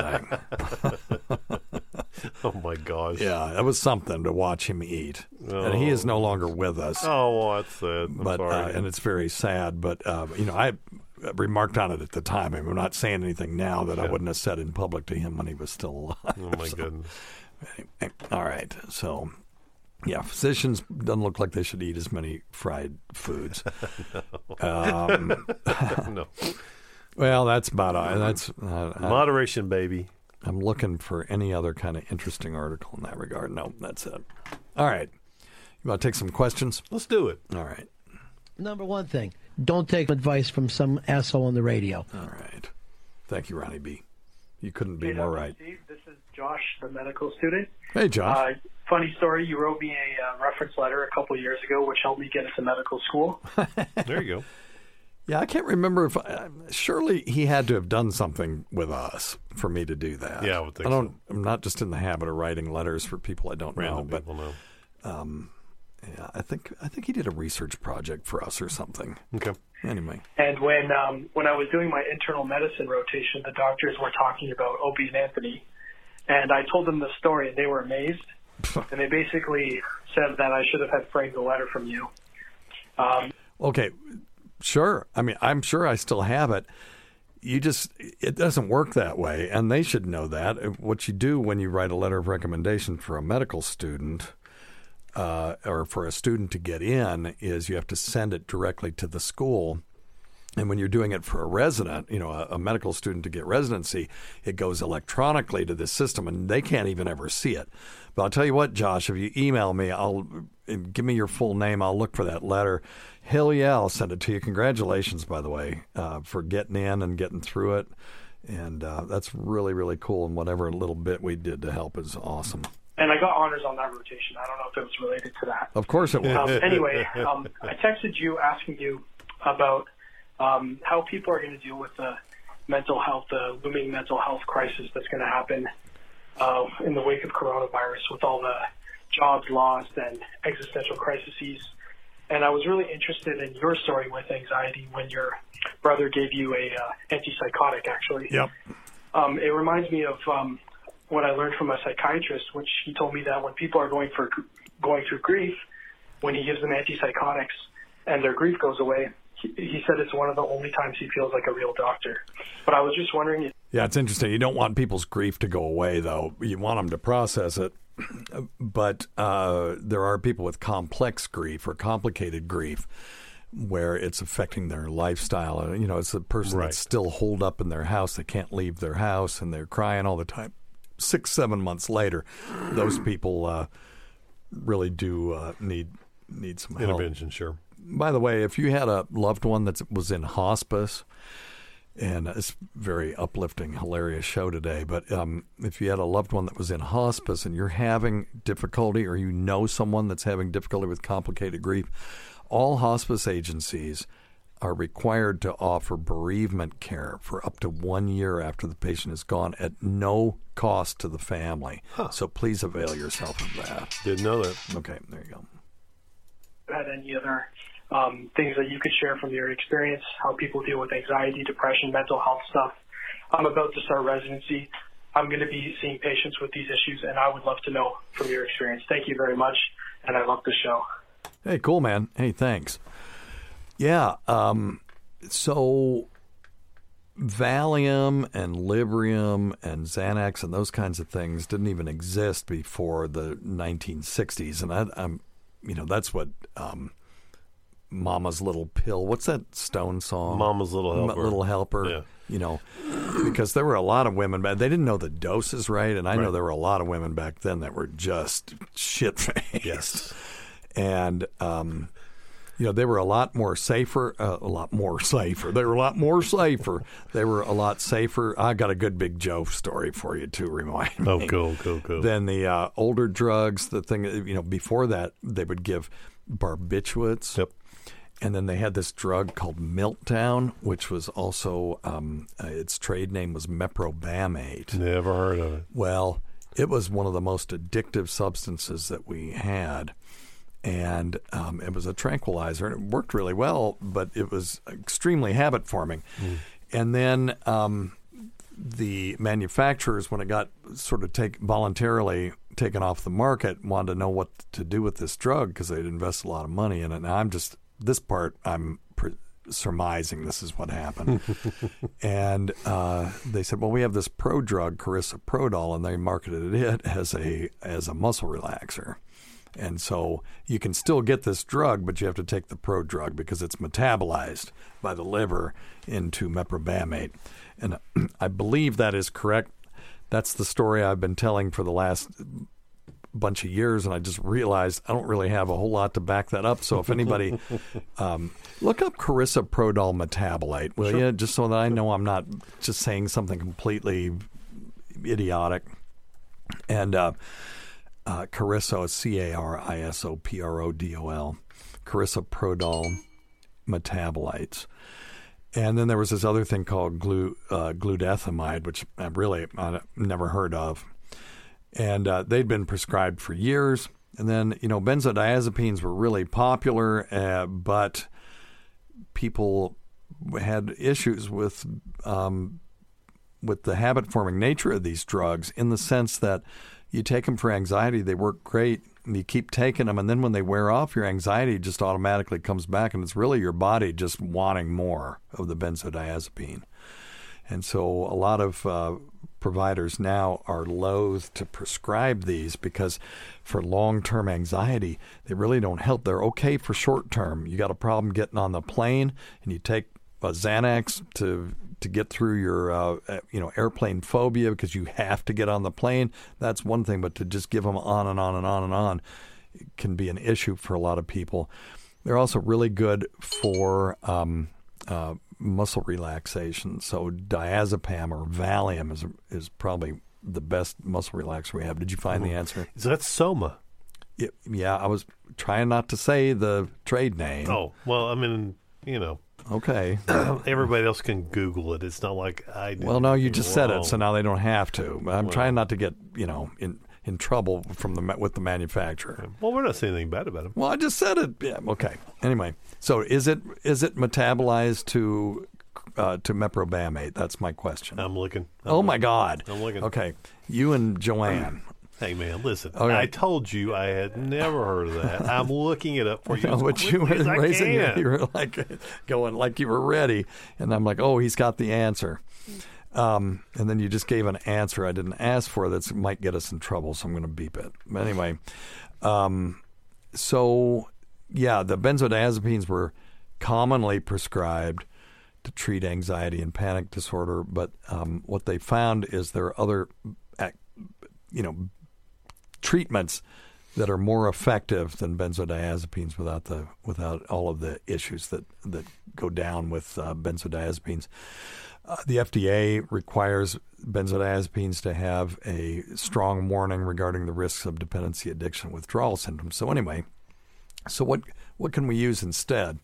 thing. Oh my gosh! Yeah, it was something to watch him eat. Oh. And he is no longer with us. Oh, well, that's sad. I'm but sorry. uh, and it's very sad. But uh, you know, I remarked on it at the time. I mean, I'm not saying anything now that Yeah. I wouldn't have said in public to him when he was still alive. Oh my So, goodness! anyway, all right, so yeah, physicians doesn't look like they should eat as many fried foods. um, No. Well, that's about it. That's uh, Moderation, baby. I'm looking for any other kind of interesting article in that regard. No, that's it. All right, you want to take some questions? Let's do it. All right. Number one thing, don't take advice from some asshole on the radio. All right. Thank you, Ronnie B. You couldn't be Hey, more Doctor right. Steve, this is Josh, the medical student. Hey, Josh. Uh, funny story, you wrote me a uh, reference letter a couple years ago, which helped me get into medical school. There you go. Yeah, I can't remember if I, surely he had to have done something with us for me to do that. Yeah, I would think I don't. I'm not just in the habit of writing letters for people I don't Random know, but people know. Um, yeah, I think I think he did a research project for us or something. Okay. Anyway, And when um, when I was doing my internal medicine rotation, the doctors were talking about Opie and Anthony, and I told them the story, and they were amazed. And they basically said that I should have had framed a letter from you. Um, okay, sure. I mean, I'm sure I still have it. You just, it doesn't work that way, and they should know that. What you do when you write a letter of recommendation for a medical student uh, or for a student to get in is you have to send it directly to the school. And when you're doing it for a resident, you know, a, a medical student to get residency, it goes electronically to this system, and they can't even ever see it. But I'll tell you what, Josh, if you email me, I'll and give me your full name. I'll look for that letter. Hell yeah, I'll send it to you. Congratulations, by the way, uh, for getting in and getting through it. And uh, that's really, really cool. And whatever little bit we did to help is awesome. and I got honors on that rotation. I don't know if it was related to that. Of course it was. Um, anyway, um, I texted you asking you about um, how people are going to deal with the mental health, the looming mental health crisis that's going to happen uh, in the wake of coronavirus with all the jobs lost and existential crises. And I was really interested in your story with anxiety when your brother gave you a uh, antipsychotic, actually. Yep. Um, it reminds me of um, what I learned from a psychiatrist, which he told me that when people are going for going through grief, when he gives them antipsychotics and their grief goes away, he, he said it's one of the only times he feels like a real doctor. But I was just wondering if Yeah, it's interesting. You don't want people's grief to go away, though. You want them to process it. But uh, there are people with complex grief or complicated grief where it's affecting their lifestyle. You know, it's a person Right. that's still holed up in their house. They can't leave their house, and they're crying all the time. Six, seven months later, those people uh, really do uh, need need some help. Intervention, sure. By the way, if you had a loved one that was in hospice And it's a very uplifting, hilarious show today. But um, if you had a loved one that was in hospice and you're having difficulty, or you know someone that's having difficulty with complicated grief, all hospice agencies are required to offer bereavement care for up to one year after the patient is gone at no cost to the family. Huh. So please avail yourself of that. Didn't know that. Okay, there you go. Had any other um, things that you could share from your experience, how people deal with anxiety, depression, mental health stuff? I'm about to start residency. I'm going to be seeing patients with these issues, and I would love to know from your experience. Thank you very much, and I love the show. Hey, cool, man. Hey, thanks. Yeah, um, so Valium and Librium and Xanax and those kinds of things didn't even exist before the nineteen sixties, and I, I'm, you know, that's what um, Mama's Little Pill. What's that Stone song? Mama's Little Helper. M- Little Helper. Yeah. You know, because there were a lot of women back. They didn't know the doses right, and I Right. know there were a lot of women back then that were just shit faced. Yes. And um, you know, they were a lot more safer. Uh, a lot more safer. They were a lot more safer. They were a lot safer. I got a good big Joe story for you to remind me. Oh, cool, cool, cool. Then the uh, older drugs, the thing, you know, before that, they would give barbiturates. Yep. And then they had this drug called Miltdown, which was also, um, uh, its trade name was Meprobamate. Never heard of it. Well, it was one of the most addictive substances that we had. And um, it was a tranquilizer, and it worked really well, but it was extremely habit-forming. Mm. And then um, the manufacturers, when it got sort of take, voluntarily taken off the market, wanted to know what to do with this drug because they'd invest a lot of money in it. And I'm just, this part, I'm pre- surmising this is what happened. And uh, they said, well, we have this prodrug, Carisoprodol, and they marketed it as a as a muscle relaxer. And so you can still get this drug, but you have to take the prodrug because it's metabolized by the liver into meprobamate. And I believe that is correct. That's the story I've been telling for the last bunch of years, and I just realized I don't really have a whole lot to back that up. So if anybody, um, look up Carisoprodol metabolite, will Sure. you? Just so that I know I'm not just saying something completely idiotic. And uh, uh, Cariso, C A R I S O P R O D O L, Carisoprodol metabolites. And then there was this other thing called glu, uh, glutethimide, which I really I've never heard of. And uh, they'd been prescribed for years. And then, you know, benzodiazepines were really popular, uh, but people had issues with um, with the habit-forming nature of these drugs, in the sense that you take them for anxiety, they work great, and you keep taking them, and then when they wear off, your anxiety just automatically comes back, and it's really your body just wanting more of the benzodiazepine. And so a lot of uh, providers now are loath to prescribe these because for long-term anxiety, they really don't help. They're okay for short-term. You got a problem getting on the plane, and you take a Xanax to to get through your uh, you know airplane phobia because you have to get on the plane. That's one thing, but to just give them on and on and on and on can be an issue for a lot of people. They're also really good for um, uh, muscle relaxation. So diazepam or Valium is is probably the best muscle relaxer we have. Did you find the answer? Is that Soma? Yeah, yeah, I was trying not to say the trade name. Oh, well, I mean, you know. Okay. Everybody else can Google it. It's not like I did. Well, no, you just wrong. said it, so now they don't have to. I'm Well. trying not to get, you know, in in trouble from the with the manufacturer. Well, we're not saying anything bad about him. Well, I just said it. Yeah, okay. Anyway, so is it is it metabolized to uh, to meprobamate? That's my question. I'm looking. I'm oh looking. my God. I'm looking. Okay, you and Joanne. Hey man, listen. Okay. I told you I had never heard of that. I'm looking it up for you. No, as but you were quickly as I raising can. it. You were like going like you were ready, and I'm like, oh, he's got the answer. Um, and then you just gave an answer I didn't ask for that might get us in trouble, so I'm going to beep it. But anyway, um, so yeah, the benzodiazepines were commonly prescribed to treat anxiety and panic disorder, but um, what they found is there are other, you know, treatments that are more effective than benzodiazepines without the without all of the issues that, that go down with uh, benzodiazepines. Uh, the F D A requires benzodiazepines to have a strong warning regarding the risks of dependency, addiction, withdrawal symptoms. So anyway, so what what can we use instead?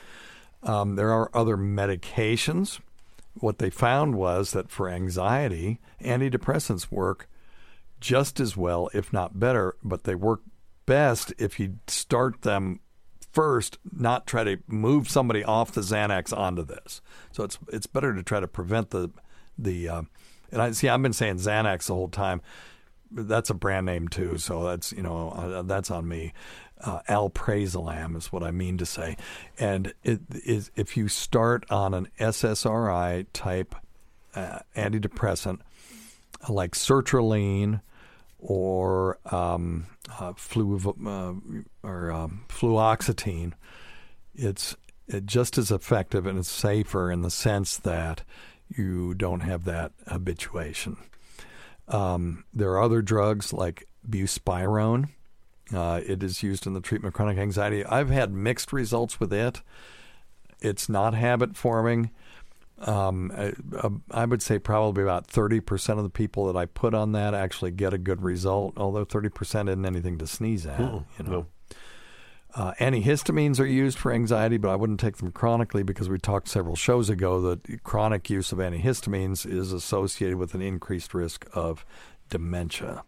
Um, there are other medications. What they found was that for anxiety, antidepressants work just as well, if not better, but they work best if you start them first, not try to move somebody off the Xanax onto this. So it's it's better to try to prevent the the. Uh, and I see I've been saying Xanax the whole time. That's a brand name too, so that's you know uh, that's on me. Uh, alprazolam is what I mean to say, and it is if you start on an S S R I type uh, antidepressant like sertraline or um, uh, flu uh, or um, fluoxetine, it's it just as effective and it's safer in the sense that you don't have that habituation. Um, there are other drugs like buspirone. Uh, it is used in the treatment of chronic anxiety. I've had mixed results with it. It's not habit forming. Um, I, I would say probably about thirty percent of the people that I put on that actually get a good result, although thirty percent isn't anything to sneeze at. Mm, you know. no. Uh, antihistamines are used for anxiety, but I wouldn't take them chronically because we talked several shows ago that chronic use of antihistamines is associated with an increased risk of dementia.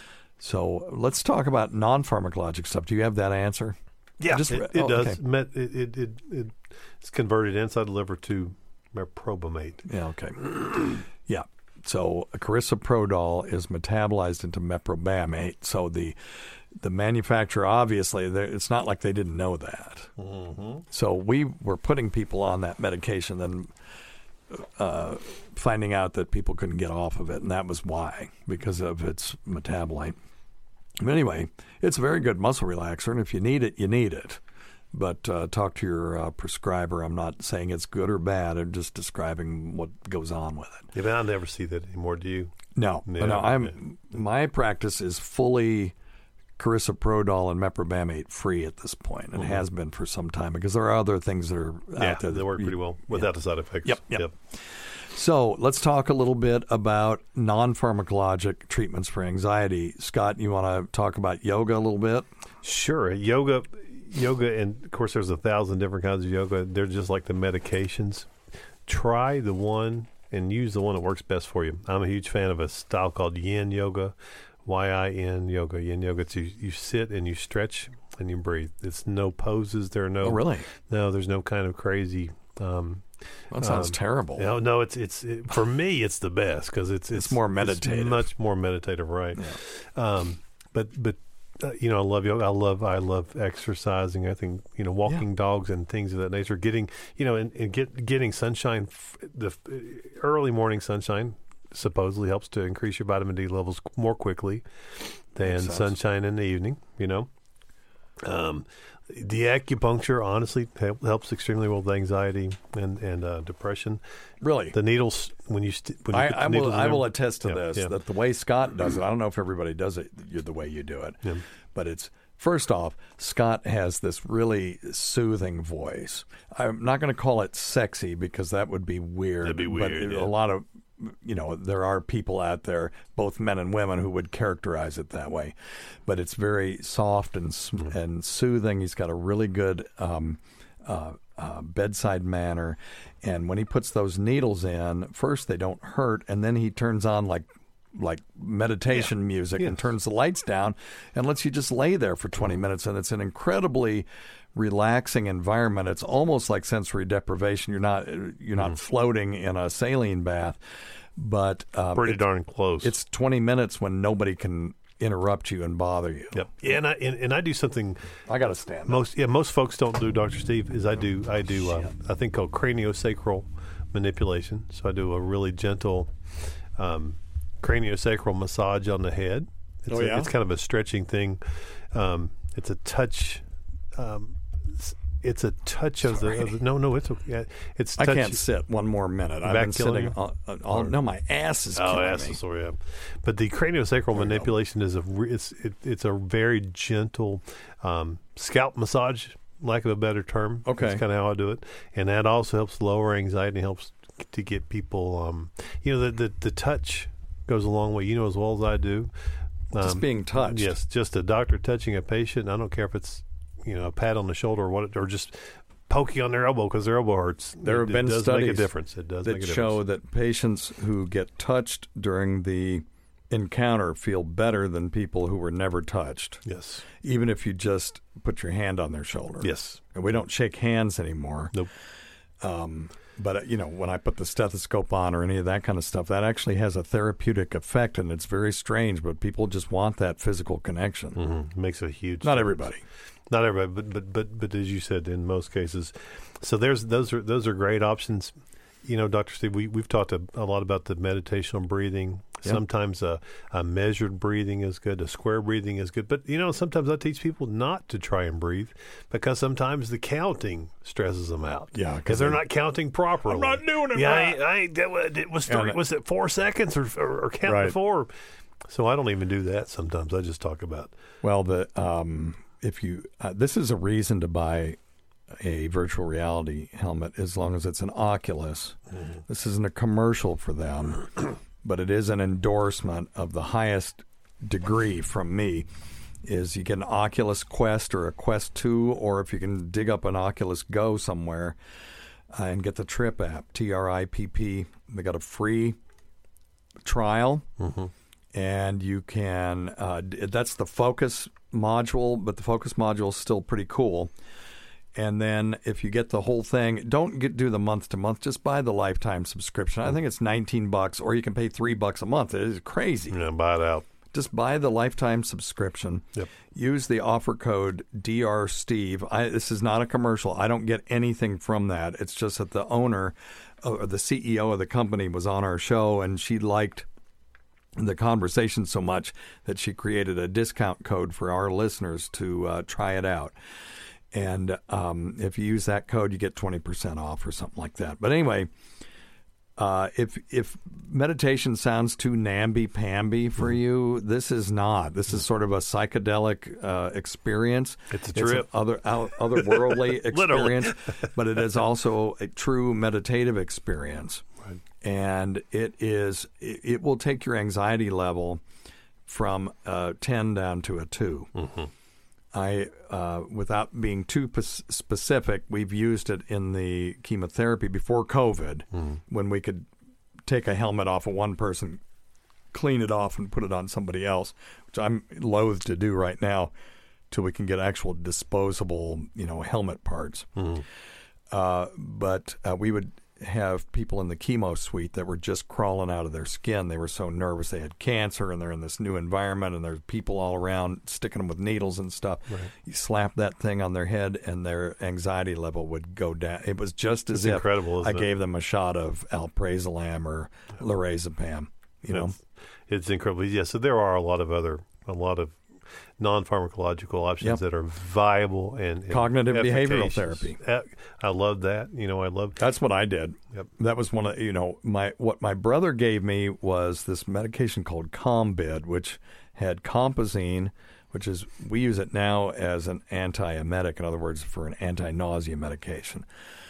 So let's talk about non-pharmacologic stuff. Do you have that answer? Yeah, Just, it, it oh, does. okay. Met, it, it, it, it, it's converted inside the liver to meprobamate. Yeah, okay. yeah. So carisoprodol is metabolized into meprobamate. So the the manufacturer, obviously, it's not like they didn't know that. Mm-hmm. So we were putting people on that medication, then uh, finding out that people couldn't get off of it, and that was why, because of its metabolite. But anyway, it's a very good muscle relaxer, and if you need it, you need it. But uh, talk to your uh, prescriber. I'm not saying it's good or bad. I'm just describing what goes on with it. Yeah, but I never see that anymore. Do you? No, Yeah. no. I'm my practice is fully carisoprodol and meprobamate free at this point, and Mhm. has been for some time because there are other things that are Yeah, out there they work you- pretty well without yeah. the side effects. Yep, yep. So let's talk a little bit about non-pharmacologic treatments for anxiety. Scott, you want to talk about yoga a little bit? Sure. Yoga, yoga, and of course, there's a thousand different kinds of yoga. They're just like the medications. Try the one and use the one that works best for you. I'm a huge fan of a style called Yin Yoga, Y I N Yoga. Yin Yoga. It's you, you sit and you stretch and you breathe. It's no poses. There are no. Oh, really? No, there's no kind of crazy. Um, That sounds um, terrible. No, no, it's it's it, for me, it's the best because it's, it's It's more meditative. much more meditative, right? Um, but but uh, you know, I love yoga. I love I love exercising. I think you know, walking dogs and things of that nature. Getting you know, and, and get getting sunshine. f- The f- early morning sunshine supposedly helps to increase your vitamin D levels more quickly than Makes sense. sunshine in the evening. You know. Um, the acupuncture honestly help, helps extremely well with anxiety and and uh, depression. Really, the needles when you st- when you I, put the I will. needles in I there- will attest to Yeah, this yeah. that the way Scott does it. I don't know if everybody does it you- the way you do it, Yeah. but it's first off, Scott has this really soothing voice. I'm not going to call it sexy because that would be weird. That'd be But weird, it- yeah. a lot of you know, there are people out there, both men and women, who would characterize it that way. But it's very soft and s Mm-hmm. and soothing. He's got a really good um, uh, uh, bedside manner. And when he puts those needles in, first they don't hurt, and then he turns on like like meditation music and turns the lights down and lets you just lay there for twenty minutes. And it's an incredibly relaxing environment. It's almost like sensory deprivation. You're not you're not floating in a saline bath, but um, Pretty it's- darn close. It's twenty minutes when nobody can interrupt you and bother you. Yep. Yeah, and I and, and I do something. I got to stand. Most yeah, most folks don't do. Doctor Steve is I do. I do uh, a thing called craniosacral manipulation. So I do a really gentle um, craniosacral massage on the head. It's Oh, a, yeah? it's kind of a stretching thing. Um, it's a touch. Um, it's- it's a touch of the, of the. No, no, it's okay. It's. I touch, can't sit one more minute. I've Back been killing sitting. you? All, all, no, my ass is Oh, killing ass me. is sore, yeah. But the craniosacral manipulation is a re- it's it, it's a very gentle um, scalp massage, lack of a better term. Okay. That's kind of how I do it, and that also helps lower anxiety, helps to get people. Um, you know, the, the the touch goes a long way. You know as well as I do. Um, just being touched. Yes, just a doctor touching a patient. I don't care if it's you know a pat on the shoulder or what, or just poking on their elbow because their elbow hurts. There have it, been it does studies make a difference. It does that make a difference. show that patients who get touched during the encounter feel better than people who were never touched. Yes. Even if you just put your hand on their shoulder. Yes. And we don't shake hands anymore. Nope. Um, but, uh, you know, when I put the stethoscope on or any of that kind of stuff, that actually has a therapeutic effect, and it's very strange, but people just want that physical connection. Mm-hmm. It makes a huge Not difference. everybody. Not everybody, but, but but but as you said, in most cases. So there's those are those are great options. You know, Doctor Steve, we, we've talked a, a lot about the meditational breathing. Yep. Sometimes a, a measured breathing is good. A square breathing is good. But, you know, sometimes I teach people not to try and breathe because sometimes the counting stresses them out. Yeah. Because they're not counting properly. I'm not doing it Yeah, right. I, I, that was, it was, three, Yeah, was it four seconds or, or, or count Right. to four? So I don't even do that sometimes. I just talk about. Well, the um, if you uh, this is a reason to buy a virtual reality helmet as long as it's an Oculus. Mm-hmm. This isn't a commercial for them, but it is an endorsement of the highest degree from me. Is you get an Oculus Quest or a Quest two, or if you can dig up an Oculus Go somewhere uh, and get the Trip app, T R I P P. They got a free trial, mm-hmm. and you can. Uh, that's the Focus module, but the Focus module is still pretty cool. And then if you get the whole thing, don't get, do the month to month. Just buy the lifetime subscription. I think it's nineteen bucks, or you can pay three bucks a month. It is crazy. Yeah, buy it out. Just buy the lifetime subscription. Yep. Use the offer code D R Steve. I, this is not a commercial. I don't get anything from that. It's just that the owner, or the C E O of the company, was on our show, and she liked the conversation so much that she created a discount code for our listeners to uh, try it out. And um, if you use that code, you get twenty percent off or something like that. But anyway, uh, if if meditation sounds too namby-pamby for you, this is not. This is sort of a psychedelic uh, experience. It's a trip. It's an other, out, otherworldly experience, but it is also a true meditative experience. Right. And it is. It, it will take your anxiety level from uh, ten down to a two. Mm-hmm. I, uh, without being too p- specific, we've used it in the chemotherapy before COVID, mm-hmm. when we could take a helmet off of one person, clean it off, and put it on somebody else, which I'm loath to do right now, till we can get actual disposable, you know, helmet parts. Mm-hmm. Uh, but uh, we would have people in the chemo suite that were just crawling out of their skin. They were so nervous. They had cancer, and they're in this new environment, and there's people all around sticking them with needles and stuff. Right. You slap that thing on their head, and their anxiety level would go down. It was just as It's if incredible, I isn't it? gave them a shot of alprazolam or lorazepam. You know, It's, it's incredible. Yeah, so there are a lot of other, a lot of non-pharmacological options Yep. that are viable and, and Cognitive behavioral efficacious. therapy. Uh, I love that. You know, I love. That's what I did. Yep. That was one of, you know, my what my brother gave me was this medication called Combid, which had compazine, which is, we use it now as an antiemetic, in other words, for an anti-nausea medication.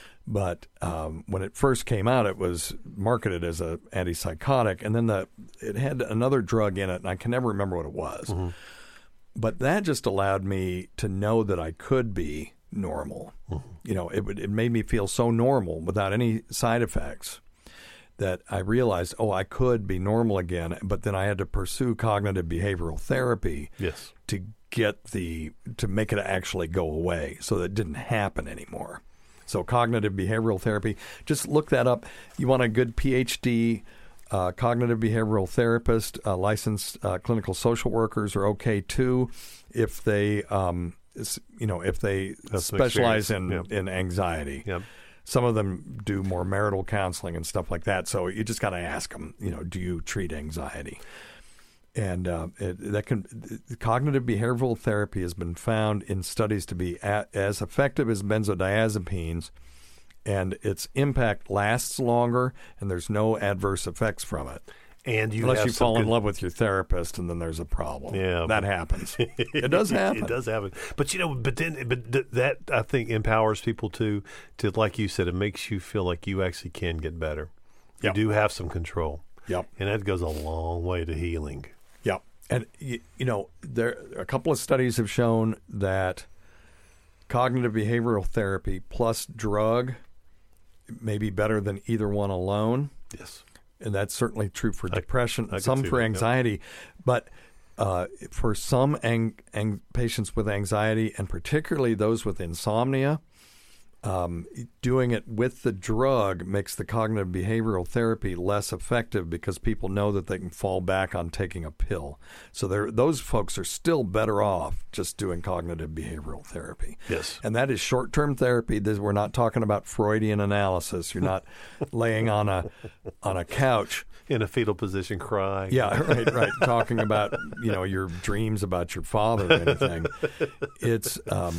But um, when it first came out, it was marketed as an antipsychotic, and then the it had another drug in it, and I can never remember what it was. Mm-hmm. But that just allowed me to know that I could be normal. Mm-hmm. You know, it would, it made me feel so normal without any side effects that I realized, oh, I could be normal again. But then I had to pursue cognitive behavioral therapy Yes. to get the to make it actually go away, so that it didn't happen anymore. So cognitive behavioral therapy, just look that up. You want a good P H D. Uh, cognitive behavioral therapist, uh, licensed uh, clinical social workers are okay too, if they, um, s- you know, if they That's some specialize in, experience. in anxiety. Yep. Some of them do more marital counseling and stuff like that. So you just got to ask them, you know, do you treat anxiety? And uh, it, that can cognitive behavioral therapy has been found in studies to be a, as effective as benzodiazepines. And its impact lasts longer, and there's no adverse effects from it. And you Unless have you some fall in good- love with your therapist, and then there's a problem. Yeah, that but- happens. It does happen. It does happen. But you know, but then, but th- that I think empowers people to, to like you said, it makes you feel like you actually can get better. You do have some control. Yep. And that goes a long way to healing. Yep. And, you, you know, there a couple of studies have shown that cognitive behavioral therapy plus drug may be better than either one alone. Yes. And that's certainly true for depression, I can some see for that, anxiety. Yep. But uh, for some ang- ang- patients with anxiety, and particularly those with insomnia, Um, doing it with the drug makes the cognitive behavioral therapy less effective because people know that they can fall back on taking a pill. So those folks are still better off just doing cognitive behavioral therapy. Yes. And that is short-term therapy. This, we're not talking about Freudian analysis. You're not laying on a on a couch in a fetal position crying. Yeah, right, right. Talking about, you know, your dreams about your father or anything. It's um,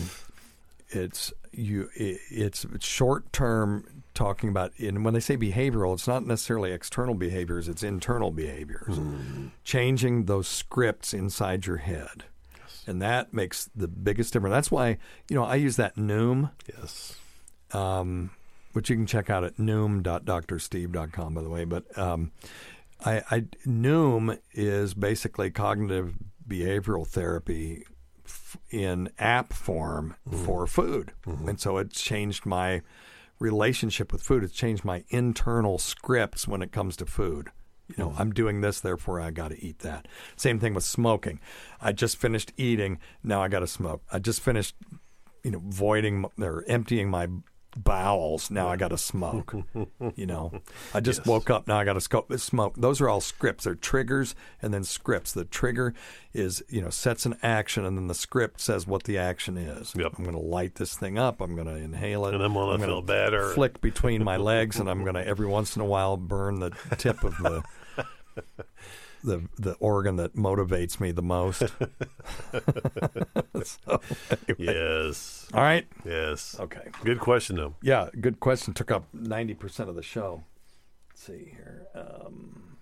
it's you. It, it's short term talking about. And when they say behavioral, it's not necessarily external behaviors. It's internal behaviors. Mm-hmm. Changing those scripts inside your head, yes. And that makes the biggest difference. That's why, you know, I use that Noom. Yes. Um, which you can check out at noom dot dr steve dot com, by the way. But um, I, I Noom is basically cognitive behavioral therapy f- in app form mm-hmm. for food. Mm-hmm. And so it's changed my relationship with food. It's changed my internal scripts when it comes to food. You know, mm-hmm. I'm doing this, therefore I got to eat that. Same thing with smoking. I just finished eating, now I got to smoke. I just finished, you know, voiding or emptying my bowels, now I got to smoke. You know, I just yes. woke up, now I got to smoke. Those are all scripts. They're triggers and then scripts. The trigger is, you know, sets an action, and then the script says what the action is. Yep. I'm going to light this thing up. I'm going to inhale it. And I'm going to feel better. Flick between my legs, and I'm going to every once in a while burn the tip of the the the organ that motivates me the most. So, anyway. Yes. All right. Yes. Okay. Good question, though. Yeah, good question. Took up ninety percent of the show. Let's see here. Um...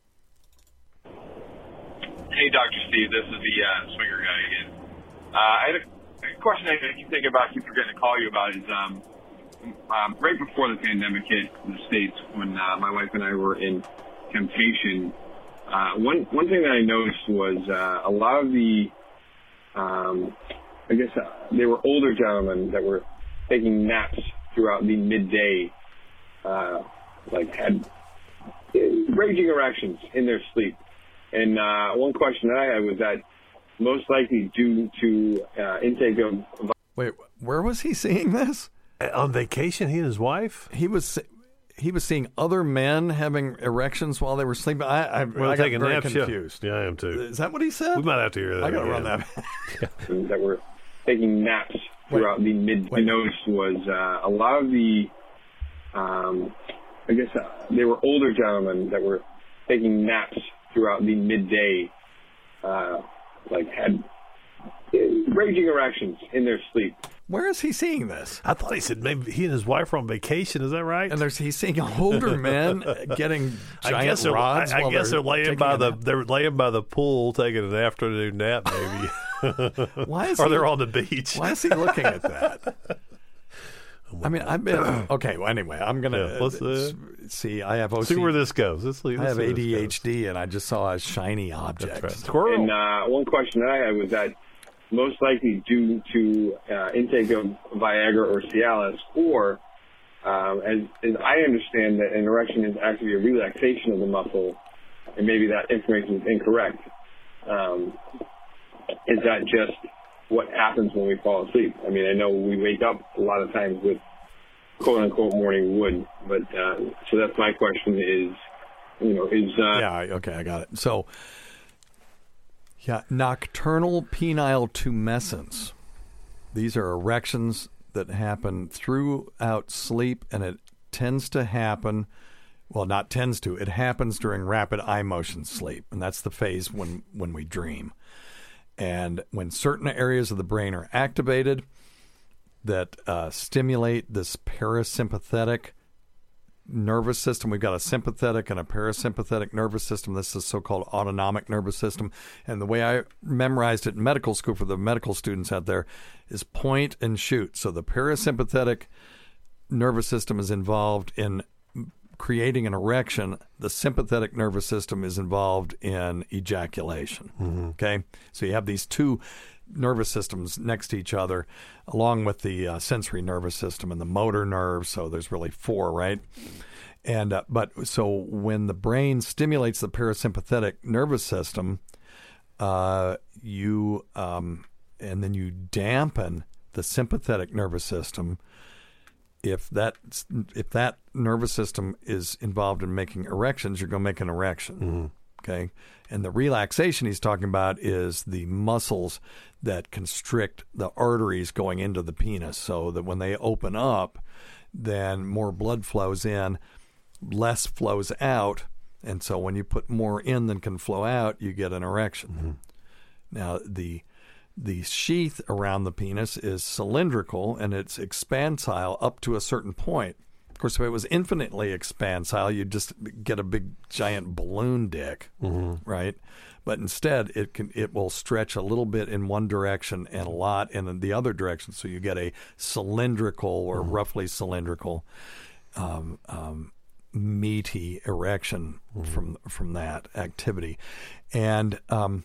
Hey, Doctor Steve. This is the uh, swinger guy again. Uh, I had a, a question I keep thinking about, keep forgetting to call you about is um, um, right before the pandemic hit in the States, when uh, my wife and I were in Temptation, Uh, one one thing that I noticed was uh, a lot of the, um, I guess uh, they were older gentlemen that were taking naps throughout the midday, uh, like had raging erections in their sleep. And uh, one question that I had was that most likely due to uh, intake of. Wait, where was he seeing this? On vacation, he and his wife? He was. He was seeing other men having erections while they were sleeping. I, I, well, I got taking very naps, confused. Yeah. yeah, I am too. Is that what he said? We might have to hear that. I got to again. run that. That were taking naps throughout wait, the mid. I noticed was uh, a lot of the, um, I guess uh, they were older gentlemen that were taking naps throughout the midday, uh, like had raging erections in their sleep. Where is he seeing this? I thought he said maybe he and his wife are on vacation. Is that right? And there's he's seeing older men getting giant I guess rods. I, I while guess they're, they're laying by the nap. they're laying by the pool taking an afternoon nap, maybe. Why is or he, they're on the beach? Why is he looking at that? I mean, I've been okay. Well, anyway, I'm gonna yeah, let's, uh, see. I have O C D. See where this goes. Let's, let's I have see A D H D, and I just saw a shiny object. Right. Squirrel. And uh, one question that I had was that most likely due to uh, intake of Viagra or Cialis, or um, as, as I understand that an erection is actually a relaxation of the muscle, and maybe that information is incorrect. Um, is that just what happens when we fall asleep? I mean, I know we wake up a lot of times with quote-unquote morning wood, but uh, so that's my question is, you know, is... Uh, yeah, okay, I got it. So... Yeah, nocturnal penile tumescence. These are erections that happen throughout sleep, and it tends to happen, well, not tends to, it happens during rapid eye motion sleep, and that's the phase when, when we dream. And when certain areas of the brain are activated that uh, stimulate this parasympathetic nervous system. We've got a sympathetic and a parasympathetic nervous system. This is the so-called autonomic nervous system. And the way I memorized it in medical school for the medical students out there is point and shoot. So the parasympathetic nervous system is involved in creating an erection, the sympathetic nervous system is involved in ejaculation. Mm-hmm. Okay? So you have these two nervous systems next to each other, along with the uh, sensory nervous system and the motor nerves. So there's really four, right? And uh, but so when the brain stimulates the parasympathetic nervous system, uh, you um, and then you dampen the sympathetic nervous system. If that if that nervous system is involved in making erections, you're going to make an erection. Mm-hmm. Okay, and the relaxation he's talking about is the muscles that constrict the arteries going into the penis, so that when they open up, then more blood flows in, less flows out, and so when you put more in than can flow out, you get an erection. Mm-hmm. Now the the sheath around the penis is cylindrical and it's expansile up to a certain point. Of course, if it was infinitely expansile, you'd just get a big giant balloon dick, mm-hmm. right? But instead, it can it will stretch a little bit in one direction and a lot in the other direction, so you get a cylindrical or mm-hmm. roughly cylindrical, um, um, meaty erection mm-hmm. from from that activity, and um,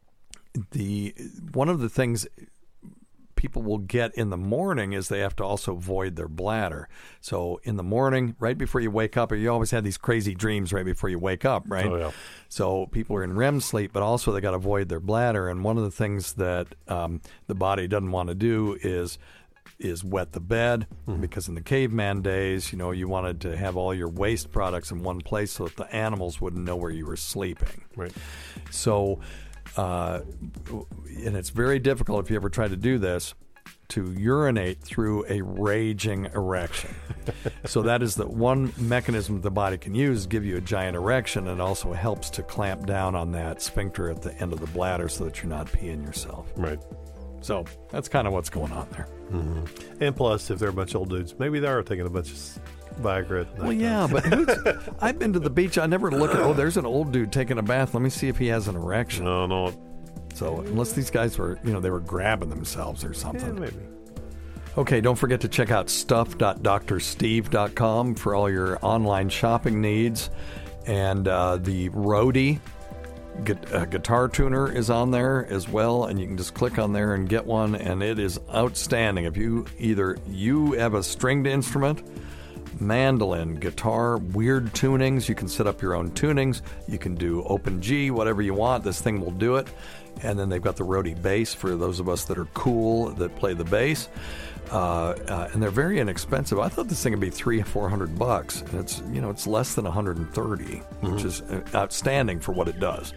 the one of the things people will get in the morning is they have to also void their bladder. So in the morning, right before you wake up, or you always have these crazy dreams right before you wake up, right? Oh, yeah. So people are in R E M sleep, but also they got to void their bladder. And one of the things that um, the body doesn't want to do is is wet the bed, mm-hmm. because in the caveman days, you know, you wanted to have all your waste products in one place so that the animals wouldn't know where you were sleeping. Right. So, uh, and it's very difficult if you ever try to do this, to urinate through a raging erection. So that is the one mechanism the body can use, give you a giant erection, and also helps to clamp down on that sphincter at the end of the bladder so that you're not peeing yourself. Right. So that's kind of what's going on there. Mm-hmm. And plus, if they're a bunch of old dudes, maybe they are taking a bunch of Viagra. At night well, yeah, time. but who's, I've been to the beach. I never look at, oh, there's an old dude taking a bath. Let me see if he has an erection. No, no. So unless these guys were, you know, they were grabbing themselves or something. Yeah, maybe. Okay, don't forget to check out stuff dot dr steve dot com for all your online shopping needs. And uh, the Rode gu- uh, guitar tuner is on there as well, and you can just click on there and get one, and it is outstanding. If you either you have a stringed instrument, mandolin, guitar, weird tunings, you can set up your own tunings. You can do open G, whatever you want. This thing will do it. And then they've got the Rode bass for those of us that are cool that play the bass. Uh, uh, and they're very inexpensive. I thought this thing would be three, four hundred bucks, and it's you know it's less than one hundred and thirty, mm-hmm. which is outstanding for what it does.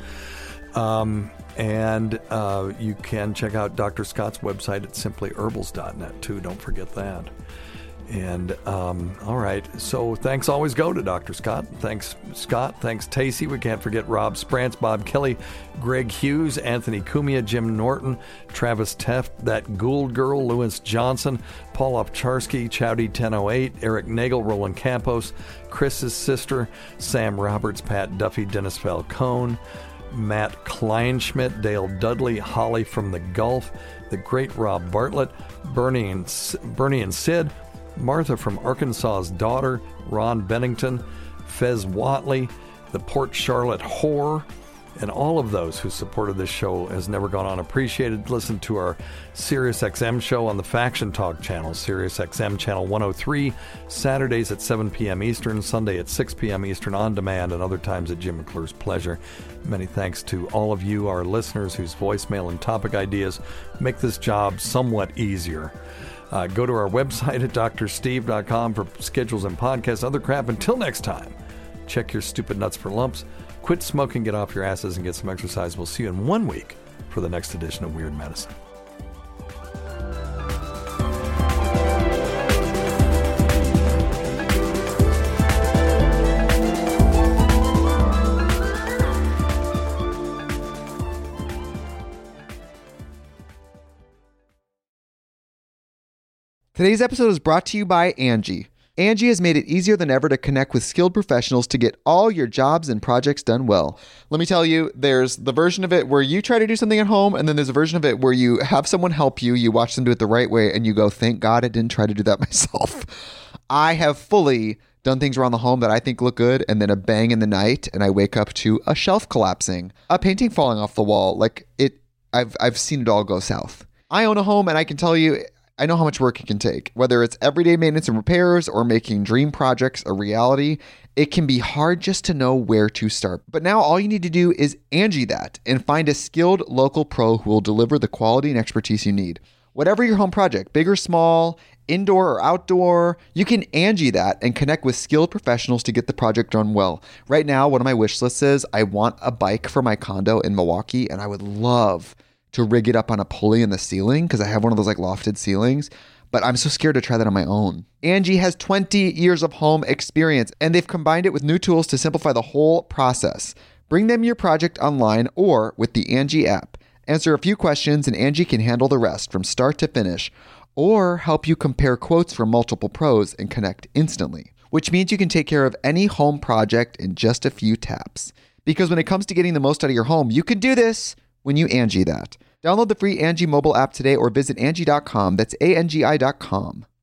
Um, and uh, you can check out Doctor Scott's website at simply herbals dot net too. Don't forget that. And um, all right, so thanks always go to Doctor Scott. Thanks, Scott. Thanks, Tacey. We can't forget Rob Sprance, Bob Kelly, Greg Hughes, Anthony Cumia, Jim Norton, Travis Teft, That Gould Girl, Lewis Johnson, Paul Opcharsky, Chowdy ten oh eight, Eric Nagel, Roland Campos, Chris's sister, Sam Roberts, Pat Duffy, Dennis Falcone, Matt Kleinschmidt, Dale Dudley, Holly from the Gulf, the great Rob Bartlett, Bernie and, Bernie and Sid, Martha from Arkansas's Daughter, Ron Bennington, Fez Watley, the Port Charlotte Whore, and all of those who supported this show has never gone unappreciated. Listen to our SiriusXM show on the Faction Talk channel, SiriusXM channel one oh three, Saturdays at seven p.m. Eastern, Sunday at six p.m. Eastern on demand, and other times at Jim McClure's pleasure. Many thanks to all of you, our listeners, whose voicemail and topic ideas make this job somewhat easier. Uh, go to our website at dr steve dot com for schedules and podcasts, other crap. Until next time, check your stupid nuts for lumps. Quit smoking, get off your asses, and get some exercise. We'll see you in one week for the next edition of Weird Medicine. Today's episode is brought to you by Angie. Angie has made it easier than ever to connect with skilled professionals to get all your jobs and projects done well. Let me tell you, there's the version of it where you try to do something at home, and then there's a version of it where you have someone help you, you watch them do it the right way, and you go, thank God I didn't try to do that myself. I have fully done things around the home that I think look good, and then a bang in the night, and I wake up to a shelf collapsing, a painting falling off the wall. Like it, I've I've seen it all go south. I own a home, and I can tell you, I know how much work it can take. Whether it's everyday maintenance and repairs or making dream projects a reality, it can be hard just to know where to start. But now all you need to do is Angie that and find a skilled local pro who will deliver the quality and expertise you need. Whatever your home project, big or small, indoor or outdoor, you can Angie that and connect with skilled professionals to get the project done well. Right now, one of my wish lists is I want a bike for my condo in Milwaukee, and I would love to rig it up on a pulley in the ceiling because I have one of those like lofted ceilings, but I'm so scared to try that on my own. Angie has twenty years of home experience, and they've combined it with new tools to simplify the whole process. Bring them your project online or with the Angie app. Answer a few questions and Angie can handle the rest from start to finish, or help you compare quotes from multiple pros and connect instantly, which means you can take care of any home project in just a few taps. Because when it comes to getting the most out of your home, you can do this when you Angie that. Download the free Angie mobile app today or visit Angie dot com. That's A N G I dot com.